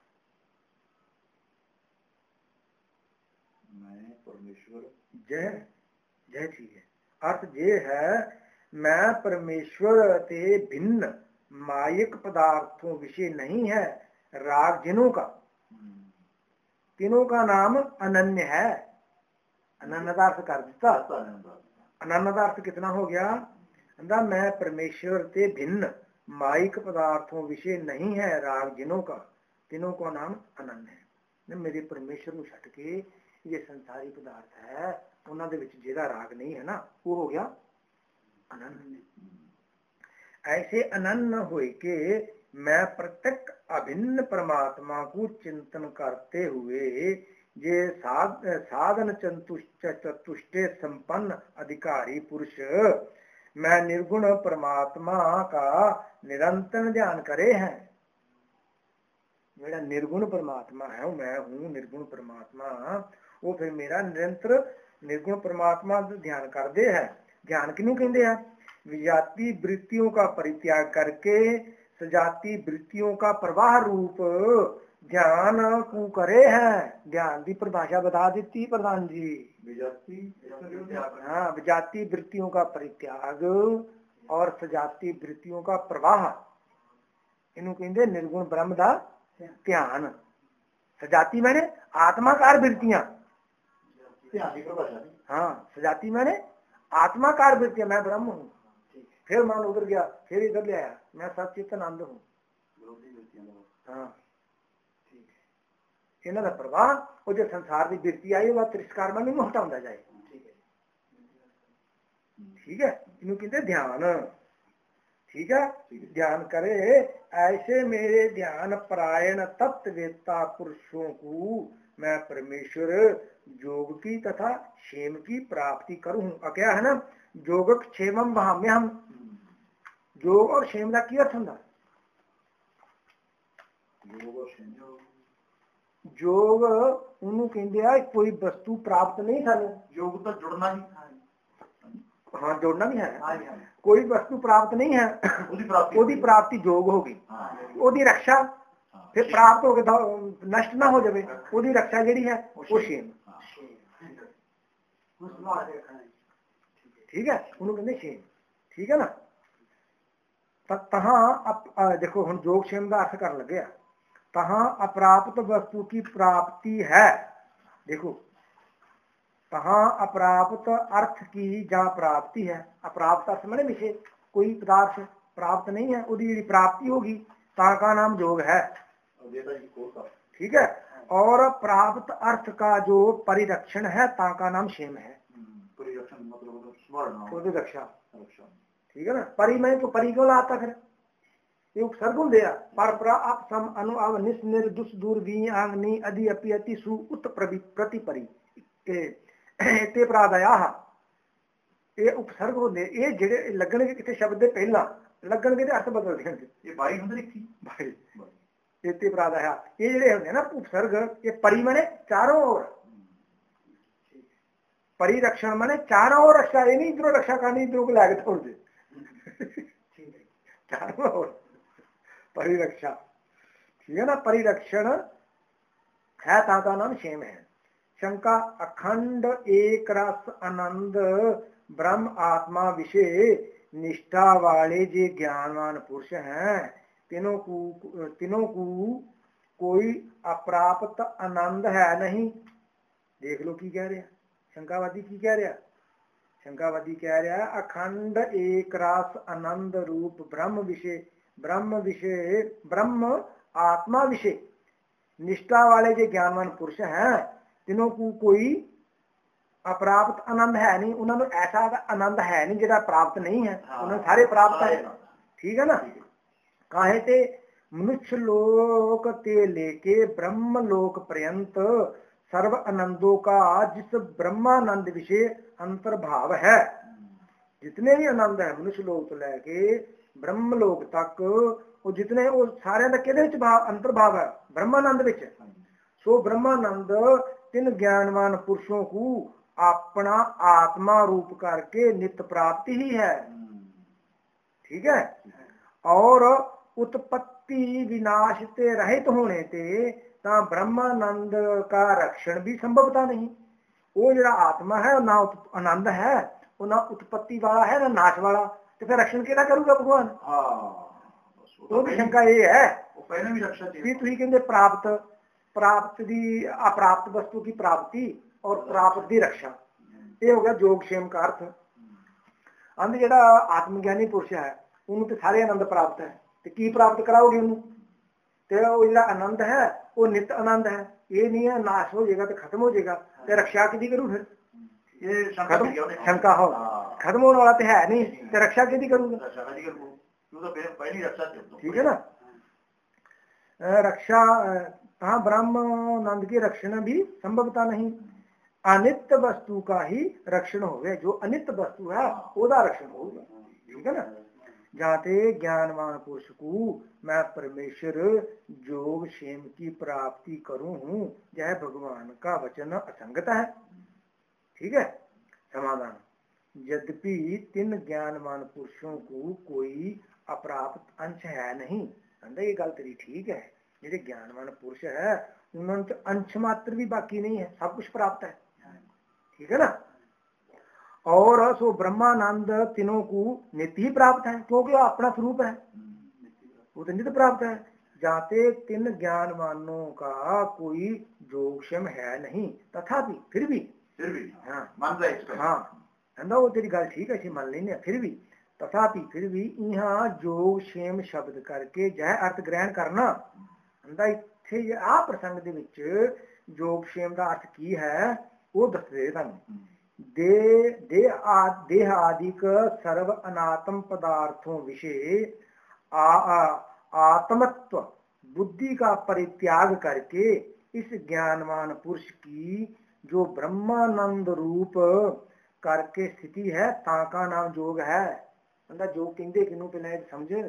मैं परमेश्वर जय जय ठीक है। अर्थ ये है मैं परमेश्वर से भिन्न मायिक पदार्थों विषय नहीं है राग जिनों का, तीनों का नाम अनन्य है। अनन्यतार्थ कर देता। अनन्यतार्थ कितना हो गया? मैं परमेश्वर से भिन्न मायिक पदार्थों विषय नहीं है राग जिनों का, तीनों का नाम अनन्य है। मेरे परमेश्वर को छट के ये संसारी पदार्थ है, उन्होंने विच जेदा राग नहीं है ना, वो हो गया अनन्य। ऐसे अनन्य होए के मैं प्रत्यक्ष अभिन्न परमात्मा को चिंतन करते हुए ये साधन चतुष्टे संपन्न अधिकारी पुरुष मैं निर्गुण परमात्मा का निरंतर ध्यान करे हैं। मेरा निर्गुण परमात्मा है, मैं हूँ निर्गुण परमात्मा, वो फिर मेरा निरंतर निर्गुण परमात्मा ध्यान कर दे है। ध्यान किन्नू कहते हैं? विजाति वृत्तियों का परित्याग करके सजाती वृत्तियों का प्रवाह रूप ध्यान को करे हैं। ध्यान की परिभाषा बता देती प्रधान जी। हाँ, विजाति वृत्तियों का परित्याग और सजाती वृत्तियों का प्रवाह, इन्हों कहते निर्गुण ब्रह्म का ध्यान। सजाती मैंने आत्माकार वृत्तियां, हाँ सजाती मैंने आत्माकार वृत्तियां, मैं ब्रह्म हूँ, फिर मान उधर गया, फिर इधर ले आया, मैं सचितन आनंद हूँ। हाँ ठीक है, इन्हों का प्रवाह और जो संसार की वृत्ति आई वह तिरस्कार में नहीं हटाता जाए। ठीक है, इन्हों कहते ध्यान। ठीक है, ध्यान करे ऐसे मेरे ध्यान परायण तत्ववेत्ता पुरुषों को मैं परमेश्वर योग की तथा क्षेम की प्राप्ति करूं। क्या है ना, योग क्षेमम वहाम्य हम। योग और क्षेम का क्या अर्थ होता? योग उन्होंने कहते कोई वस्तु प्राप्त नहीं था, योग तो जुड़ना ही, हाँ जोड़ना भी है। कोई वस्तु प्राप्त नहीं है, ओदी प्राप्ति योग होगी, ओदी रक्षा फिर प्राप्त हो गए नष्ट ना हो जाए, ओदी रक्षा जी है वो क्षेम। ठीक है, उन्होंने कहते क्षेम। ठीक है ना? तहाँ देखो हम योग क्षेम का अर्थ कर लगे, तहाँ अप्राप्त वस्तु की प्राप्ति है। देखो तहाँ अप्राप्त अर्थ की जहाँ प्राप्ति है, अप्राप्त अर्थ मैंने विषय कोई पदार्थ प्राप्त नहीं है, उसकी प्राप्ति होगी, ता का नाम योग है। ठीक है, और प्राप्त अर्थ का जो परिरक्षण है ता का नाम क्षेम है। रक्षा। ठीक है ना? परि में तो परि क्यों लाता फिर? ये उपसर्ग दिया पर प्राप सम अनु अव निस निर दुस दूर वी आंग नी अदि अपि अति सु उत प्रति परि ते प्रादया। ये उपसर्ग होंगे, ये जेडे लगन के किसी शब्द दे पहला लगन के अर्थ बदल देंगे। ये बाई होंगे भाई ते प्रादया, ये जेडे होंगे ना उपसर्ग, ये परि माने चारों ओर, परिरक्षण माने चारों ओर रक्षा, ये नहीं इधरों रक्षा करनी इधरों को लाके छोड़ दे। चारों ओर परिरक्षा। ठीक है ना? परिरक्षण है ताका नाम क्षेम है। शंका अखंड एक रस आनंद ब्रह्म आत्मा विषय निष्ठा वाले जे ज्ञानवान पुरुष हैं, तीनों को कोई अप्राप्त आनंद है नहीं। देख लो की कह रहे हैं शंकावादी, की कह रहा? शंकावादी कह रहा है अखंड एक रस आनंद रूप ब्रह्म आत्मा विषय निष्ठा वाले जो ज्ञानवान पुरुष हैं, ਤਿਨੋਂ ਕੋ ਕੋਈ ਅਪ੍ਰਾਪਤ ਆਨੰਦ ਹੈ ਨਹੀਂ, ਉਹਨਾਂ ਨੂੰ ਐਸਾ ਆਨੰਦ ਹੈ ਨਹੀਂ ਜਿਹੜਾ ਪ੍ਰਾਪਤ ਨਹੀਂ ਹੈ, ਉਹਨਾਂ ਨੂੰ ਸਾਰੇ ਪ੍ਰਾप्त है। ठीक है ना। काहे ते मनुष्य लोक ते लेके ब्रह्म लोक पर्यंत सर्व आनंदों का जिस ब्रह्मानंद विषय अंतर्भाव है। जितने भी आनंद है मनुष्य लोक तो लेके ब्रह्म लोक तक वो जितने वो सारे का किहदे विच भाव अंतर्भाव है, ब्रह्मानंद विच। सो ब्रह्मानंद तिन ज्ञानवान पुरुषों को अपना आत्मा रूप करके नित्य प्राप्ति ही है। ठीक है। और उत्पत्ति विनाश ते रहित होने ते ता ब्रह्मानंद का रक्षण भी संभवता नहीं। वो जरा आत्मा है ना आनंद है, वो ना उत्पत्ति वाला है ना नाश वाला, तो फिर रक्षण किहदा करूगा भगवान। वो भी शंका ये है भी तुसीं कहंदे प्राप्त दी अप्राप्त वस्तु की प्राप्ति और प्राप्त दी रक्षा, ये हो गया जोगक्षेम का अर्थ। अंध ਜਿਹੜਾ आत्मज्ञानी पुरुष है ਉਹਨੂੰ ਤੇ ਸਾਰੇ आनंद प्राप्त है, ਤੇ ਕੀ प्राप्त कराओगे ਉਹਨੂੰ, ਤੇ ਉਹ ਜਿਹੜਾ आनंद है वो नित्य आनंद है, ये नहीं है नाश हो जाएगा तो खत्म हो जाएगा, ਤੇ रक्षा किहदी करू फिर, ये शंका हो खत्म होने वाला तो है नहीं, तो रक्षा किहदी करूंगा। ठीक है ना। रक्षा कहाँ ब्रह्मानंद की रक्षण भी संभवता नहीं, अनित्य वस्तु का ही रक्षण हो गया, जो अनित्य वस्तु है उसका रक्षण होगा। ठीक है ना। जाते ज्ञानवान पुरुष को मैं परमेश्वर जोग क्षेम की प्राप्ति करूं हूं, यह भगवान का वचन असंगत है। ठीक है। समाधान, यद्यपि तीन ज्ञानवान पुरुषों को कोई अप्राप्त अंश है नहीं। कहता ये गल तेरी ठीक है, जेडे ज्ञानवान पुरुष है उन्होंने तो अंश मात्र भी बाकी नहीं है, सब कुछ प्राप्त है। ठीक है ना। और सो ब्रह्मानंद तीनों को नित्य ही प्राप्त है, क्योंकि वो अपना स्वरूप है, वो तो नित्य प्राप्त है। जाते तीन ज्ञानवानों का कोई जोगक्षेम है नहीं, तथापि फिर भी हाँ वो तेरी गल ठीक है, मान लेने फिर भी, तथापि फिर भी यहाँ जोगक्षेम शब्द करके जह अर्थ ग्रहण करना इत्थे आ प्रसंग दे विच जोगक्षेम का अर्थ की है वो दस दे तुहानूं। देह आदिक सर्व अनात्म पदार्थों विषय आत्मत्व बुद्धि का परित्याग करके इस ज्ञानवान पुरुष की जो ब्रह्मानंद रूप करके स्थिति है ताका नाम जोग है। मतलब जोग कहंदे किनू पहले समझ,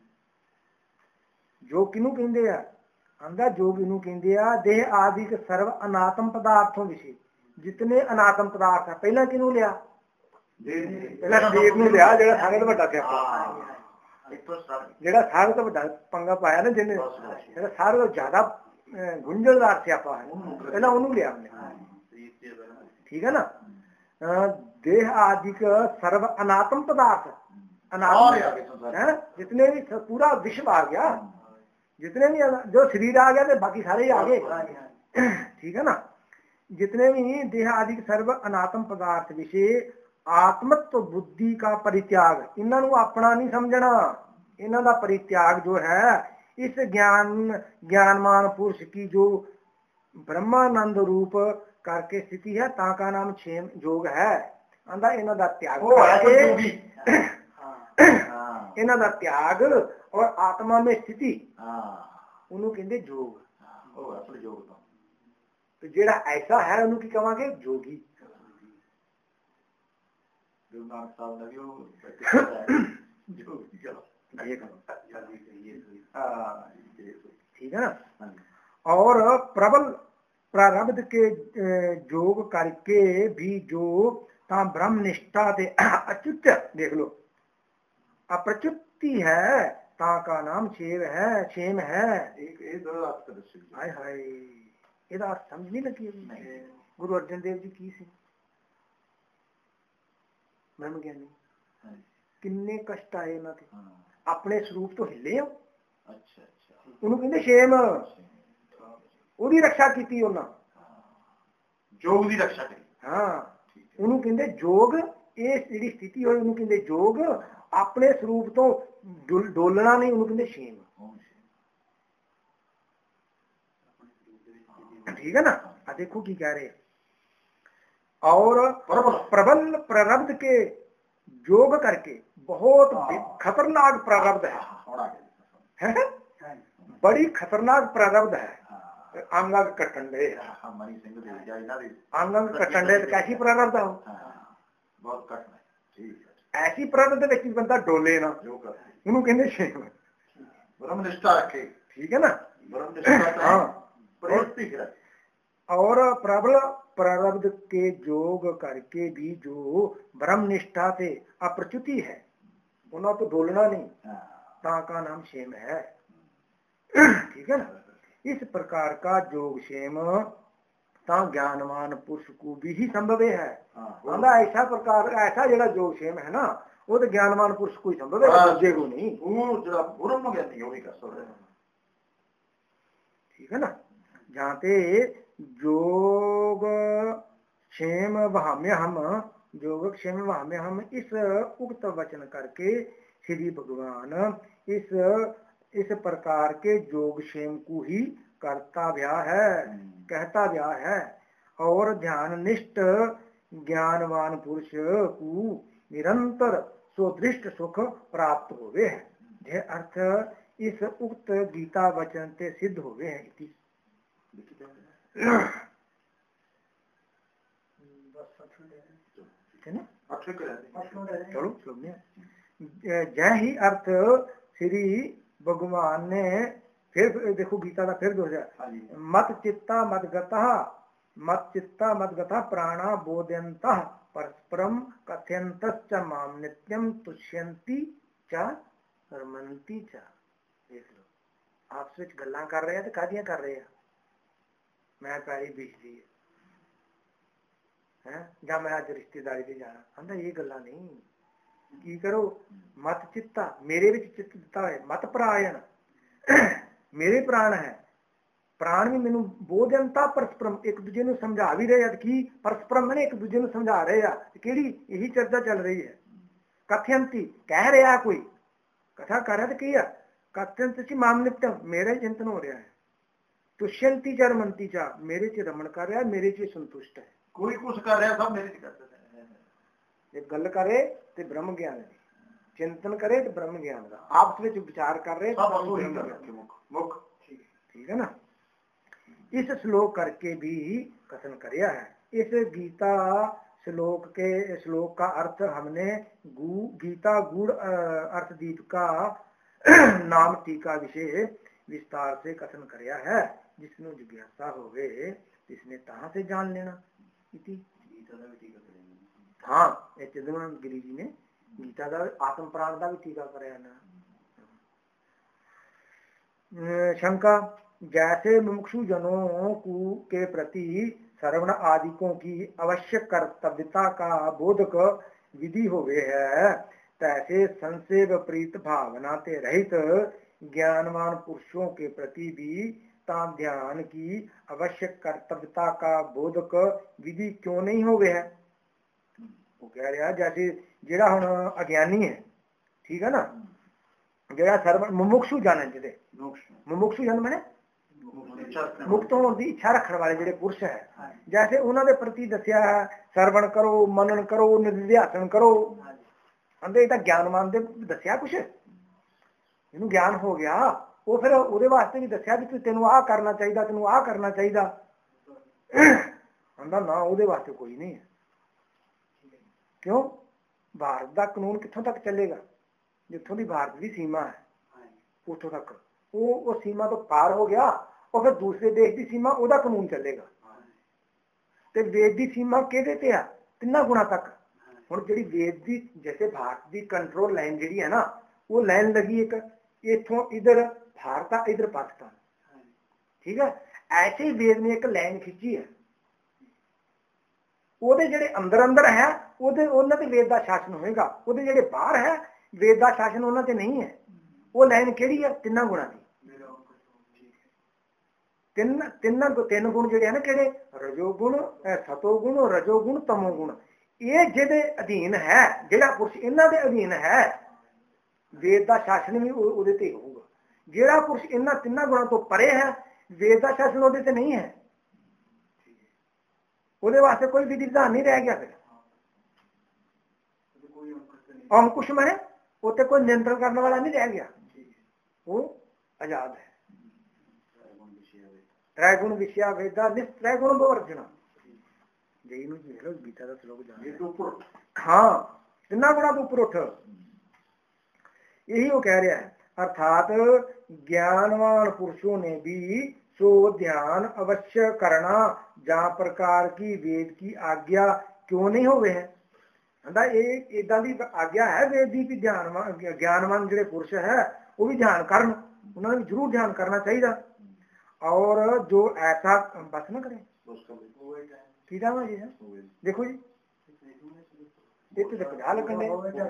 जोग किनू कहंदे आ, आंदा जोग इनू कहंदे आ देह आदिक सर्व अनात्म पदार्थों विषय, जितने अनात्म पदार्थ है। पहला किनू लिया, पहला शरीर नूं लिया जेड़ा सारे तो वड्डा सियापा, जेड़ा सारे तो वड्डा पंगा पाया ना, जिन्हें जेड़ा सारे तो ज्यादा गुंझलदार सियापा है, पहला उन्होंने लिया हमने। ठीक है ना। देह आदि का सर्व अनात्म पदार्थ, अनात्म है जितने भी पूरा विश्व आ गया, जितने भी जो शरीर आ गया तो बाकी सारे ही आ गए। ठीक है ना। जितने भी देह आदि सर्व अनात्म पदार्थ विषय आत्मत्व बुद्धि का परित्याग, इन्हों अपना नहीं समझना, इन्हों का परित्याग जो है इस ज्ञानमान पुरुष की जो ब्रह्मानंद रूप करके स्थिति है ताका नाम क्षेम जोग है। आंदा इन्हों का त्याग इन्हों का त्याग और आत्मा में स्थिति उन्होंने कहते जोग। तो जेड़ा ऐसा है उन्होंने की कहांगे जोगी। ठीक है ना। और प्रबल प्रारब्ध के जोग करके भी जो ता ब्रह्म निष्ठा ते अच्युत देख लो अप्रच्युति है ता का नाम क्षेम है, क्षेम है। हाय हाय ਇਹਦਾ ਸਮਝ ਨਹੀਂ ਲੱਗੀ। ਗੁਰੂ ਅਰਜਨ ਦੇਵ ਜੀ ਕੀ ਸੀ, ਬ੍ਰਹਮ ਗਿਆਨੀ, ਕਿੰਨੇ ਕਸ਼ਟ ਆਏ ਇਹਨਾਂ ਤੇ, ਆਪਣੇ ਸਰੂਪ ਤੋਂ ਹਿੱਲੇ ਆ। ਉਹਨੂੰ ਕਹਿੰਦੇ ਛੇਮ, ਉਹਦੀ ਰੱਖਿਆ ਕੀਤੀ ਉਹਨਾਂ, ਜੋਗ ਦੀ ਰੱਖਿਆ ਕੀਤੀ। ਹਾਂ ਉਹਨੂੰ ਕਹਿੰਦੇ ਜੋਗ, ਇਹ ਜਿਹੜੀ ਸਥਿਤੀ ਹੋਈ ਉਹਨੂੰ ਕਹਿੰਦੇ ਜੋਗ, ਆਪਣੇ ਸਰੂਪ ਤੋਂ ਡੋਲਣਾ ਨਹੀਂ ਉਹਨੂੰ ਕਹਿੰਦੇ ਛੇਮ। ठीक है ना। देखो की कह रहे हैं, और प्रबल प्रारब्ध के योग करके, बहुत खतरनाक प्रारब्ध है, बड़ी खतरनाक प्रारब्ध है। आंगंग कटंडे, आंगंग कटंडे कैसी प्रारब्ध हो, बहुत कठिन है। ऐसी प्रारब्ध ਵਿੱਚ ਬੰਦਾ ਡੋਲੇ ਨਾ, ਉਹਨੂੰ ਕਹਿੰਦੇ ਸ਼ੇਮ। ब्रह्म निष्ठा रखे, ठीक है ना, ब्रह्म निष्ठा। हाँ, और प्रबल प्रारब्ध के योग करके भी जो ब्रह्म निष्ठा से अप्रच्युति है, उन्हें तो डोलना नहीं, ता का नाम क्षेम है। ठीक है ना, इस प्रकार का योग क्षेम ता ज्ञानवान पुरुष को भी ही संभव है। ऐसा प्रकार, ऐसा जरा योग क्षेम है ना, वो तो ज्ञानवान पुरुष को ही संभव है, दूसरे को नहीं। ठीक है ना, जहाँ पे योग क्षेम वहाम्य हम, योग क्षेम वहाम्य हम, इस उक्त वचन करके श्री भगवान इस प्रकार के योग क्षेम को ही करता व्या है, कहता व्या है। और ध्यान निष्ठ ज्ञानवान पुरुष को निरंतर सुदृष्ट सुख प्राप्त होवे है। यह अर्थ इस उक्त गीता वचन से सिद्ध होवे है। चलो जय ही अर्थ श्री भगवान ने फिर देखो गीता का फिर दोहरा, मत चित्ता मत गता प्राणा बोधयंता परस्परम कथयंतश्च माम नित्यम तुष्यंती च रमंती च। देख लो, आपस ਵਿੱਚ ਗੱਲਾਂ ਕਰ ਰਹੇ ਆ ਤੇ ਕਾਹਦੀਆਂ ਕਰ ਰਹੇ ਆ, मैं पैरी बीच दी है, ਜਾਂ मैं ਅੱਜ ਰਿਸ਼ਤੇਦਾਰੀ ਤੇ ਜਾਣਾ, ਕਹਿੰਦਾ ਇਹ ਗੱਲਾਂ ਨਹੀਂ। ਕੀ ਕਰੋ, ਮਤ ਚਿੱਤਾ, ਮੇਰੇ ਵਿੱਚ ਚਿੱਤ ਦਿੱਤਾ ਹੋਇਆ, ਮਤ ਪ੍ਰਾਇਣ, ਮੇਰੇ ਪ੍ਰਾਣ ਹੈ, ਪ੍ਰਾਣ ਵੀ ਮੈਨੂੰ ਬੋਧਯੰਤਾ ਪਰਸਪਰਮ, ਇੱਕ ਦੂਜੇ ਨੂੰ ਸਮਝਾ ਵੀ ਰਹੇ ਆ। ਕੀ ਪਰਸਪਰਮ ਮੈਨੇ ਇੱਕ ਦੂਜੇ ਨੂੰ ਸਮਝਾ ਰਹੇ ਆ, ਕਿਹੜੀ ਇਹੀ ਚਰਚਾ ਚੱਲ ਰਹੀ ਹੈ। ਕਥਯੰਤੀ ਕਹਿ ਰਿਹਾ, ਕੋਈ ਕਥਾ ਕਰ ਰਿਹਾ ਤੇ ਕੀ ਆ, ਕਥਯੰਤ ਚ ਮਾਮ ਨਿਪਟਮ, ਮੇਰੇ ਚਿੰਤਨ ਹੋ ਰਿਹਾ ਹੈ। तुष्यंती च रमंती चा, मेरे च रमन कर रहा है, मेरे च संतुष्ट है। कोई कुछ कर रहा, सब मेरे च करते हैं। जे गल करे तो ब्रह्म ज्ञान है, चिंतन करे तो ब्रह्म ज्ञान का, आपस में विचार कर रहे मुख। ठीक है ना। इस श्लोक करके भी कथन करया है। इस गीता श्लोक का अर्थ हमने गीता गूढ़ अर्थदीप का नाम टीका विषय विस्तार से कथन करया है। जिसने जिज्ञासा होवे इसने कहाँ से जान लेना। हाँ, चिदंबरम गिरी जी ने गीता का आत्म प्राण का भी टीका कराया ना। शंका, जैसे मुमुक्षु जनों के प्रति श्रवण आदिकों की अवश्य कर्तव्यता का बोधक विधि होवे है, तैसे संशय विपरीत भावना से रहित ज्ञानवान पुरुषों के प्रति भी ध्यान की अवश्य कर्तव्यता का बोधक विधि क्यों नहीं हो गया है। वो कह रहा जैसे जेड़ा हुण अज्ञानी है, ठीक है ना, जेड़ा सर्व मुमुक्षु जन है, जिहदे मुमुक्षु जन माने मुक्त होने की इच्छा रखने वाले जेडे पुरुष है, जैसे उन्होंने प्रति दसिया है श्रवण करो, मनन करो, निध्यासन करो, अंदर इहदा ज्ञानवान दे दसिया कुछ, इनू ज्ञान हो गया, वो फिर ਉਹਦੇ ਵਾਸਤੇ ਵੀ ਦੱਸਿਆ ਵੀ ਤੈਨੂੰ ਆਹ ਕਰਨਾ ਚਾਹੀਦਾ, ਤੈਨੂੰ ਆਹ ਕਰਨਾ ਚਾਹੀਦਾ। ਕਹਿੰਦਾ ਨਾ, ਉਹਦੇ ਵਾਸਤੇ ਕੋਈ ਨਹੀਂ ਹੈ। ਕਿਉਂ? ਭਾਰਤ ਦਾ ਕਾਨੂੰਨ ਕਿੱਥੋਂ ਤੱਕ ਚੱਲੇਗਾ? ਜਿੱਥੋਂ ਦੀ ਭਾਰਤ ਦੀ ਸੀਮਾ ਹੈ ਉੱਥੋਂ ਤੱਕ, ਉਹ ਸੀਮਾ ਤੋਂ ਪਾਰ ਹੋ ਗਿਆ, ਉਹ ਫਿਰ ਦੂਸਰੇ ਦੇਸ਼ ਦੀ ਸੀਮਾ, ਉਹਦਾ ਕਾਨੂੰਨ ਚੱਲੇਗਾ। ਤੇ ਵੇਦ ਦੀ ਸੀਮਾ ਕਿਹਦੇ ਤੇ ਆ? ਤਿੰਨਾਂ ਗੁਣਾ ਤੱਕ। ਹੁਣ ਜਿਹੜੀ ਵੇਦ ਦੀ, ਜੈਸੇ ਭਾਰਤ ਦੀ ਕੰਟਰੋਲ ਲਾਈਨ ਜਿਹੜੀ ਹੈ ਨਾ, ਉਹ ਲਾਈਨ लगी एक इथों इधर भारत, इधर पाकिस्तान, ठीक है। ऐसे ही वेद ने एक लाइन खिंची है, ਉਹਦੇ ਜਿਹੜੇ ਅੰਦਰ ਅੰਦਰ ਹੈ ਉਹਨਾਂ ਤੇ ਵੇਦ ਦਾ ਸ਼ਾਸਨ ਹੋਏਗਾ, ਉਹਦੇ ਜਿਹੜੇ ਬਾਹਰ ਹੈ ਵੇਦ ਦਾ ਸ਼ਾਸਨ ਉਹਨਾਂ ਤੇ ਨਹੀਂ ਹੈ। ਉਹ ਲਾਈਨ ਕਿਹੜੀ ਹੈ? ਤਿੰਨਾਂ ਗੁਣਾਂ ਦੀ। ਤਿੰਨ ਗੁਣ ਜਿਹੜੇ ਹਨ ਕਿਹੜੇ? ਰਜੋਗੁਣ, ਸਤੋਗੁਣ, ਰਜੋਗੁਣ, ਤਮੋਗੁਣ। ਇਹ ਜਿਹਦੇ ਅਧੀਨ ਹੈ, ਜਿਹੜਾ ਪੁਰਸ਼ ਇਹਨਾਂ ਦੇ ਅਧੀਨ ਹੈ, ਵੇਦ ਦਾ ਸ਼ਾਸਨ ਵੀ ਉਹਦੇ ਤੇ ਹੋਊਗਾ। ਜਿਹੜਾ ਪੁਰਸ਼ ਇਹਨਾਂ ਤਿੰਨਾਂ ਗੁਣਾਂ ਤੋਂ ਪਰੇ ਹੈ, ਵੇਦ ਦਾ ਸ਼ਾਸਨ ਉਹਦੇ ਤੇ ਨਹੀਂ ਹੈ। ਉਹਦੇ ਵਾਸਤੇ ਕੋਈ ਵਿਧि ਵਿਧਾਨ नहीं रह गया फिर अंकुश माने उत्ते कोई नियंत्रण करने वाला नहीं रह गया, वो आजाद है। त्रैगुण विषया वेदा निस्त्रैगुण वर्जना जई नु देख लो गीता का श्लोक जान हाँ तिना गुणा तो ऊपर उठ, यही वो कह रहा है। अर्थात ज्ञानवान पुरुषों ने भी सो ध्यान अवश्य करना जा प्रकार की वेद की आज्ञा क्यों नहीं हो गए हैं। इदा की आज्ञा है वेद की भी ज्ञानवान जो पुरुष है वो भी ध्यान करन, उन्होंने जरूर ध्यान करना चाहिए। और जो ऐसा बस ना करें जी है देखो जी ये तो 50 लगन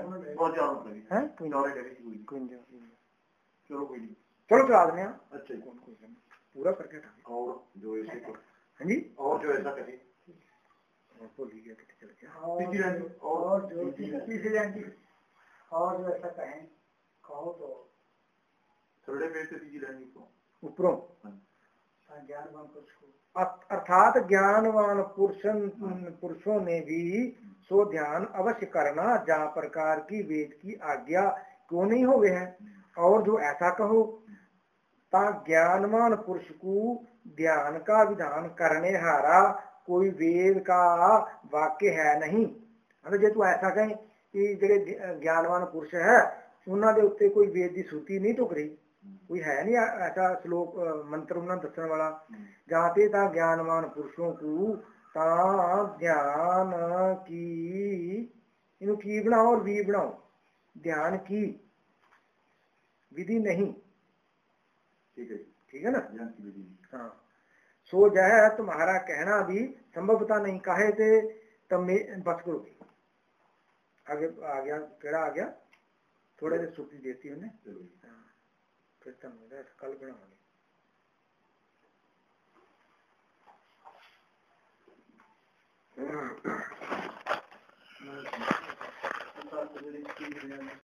चलो चला देने पूरा करके हाँ जी और जो ऐसा कहे भूल गया चल गया और जो तीसरी आंटी और जो ऐसा कहें कहो तो थोड़े पेज से तीसरी आंटी को ऊपरों ज्ञानवान पुरुष को अर्थात ज्ञानवान पुरुषों ने भी सो ध्यान अवश्य करना जा प्रकार की वेद की आज्ञा क्यों नहीं हो गए हैं। और जो ऐसा कहो ता ज्ञानवान पुरुष को ध्यान का विधान करने हारा कोई वेद का वाक्य है नहीं। मतलब जे तू ऐसा कहें कि जेडे ज्ञानवान पुरुष है उन्होंने उत्ते कोई वेद की श्रुति नहीं टुक रही, कोई है नहीं ऐसा श्लोक मंत्र उन्होंने दसन वाला जाते ता ज्ञानवान पुरुषों को ता ध्यान की इन्हों की बनाओ और वी बनाओ, ध्यान की विधि नहीं, ठीक है ना। हाँ सो जय तुम्हारा कहना भी संभवता नहीं कहे थे तब में बस करो। आगे आ गया केड़ा आ गया थोड़े से सुखी देती है फिर तब कल बनाओगे।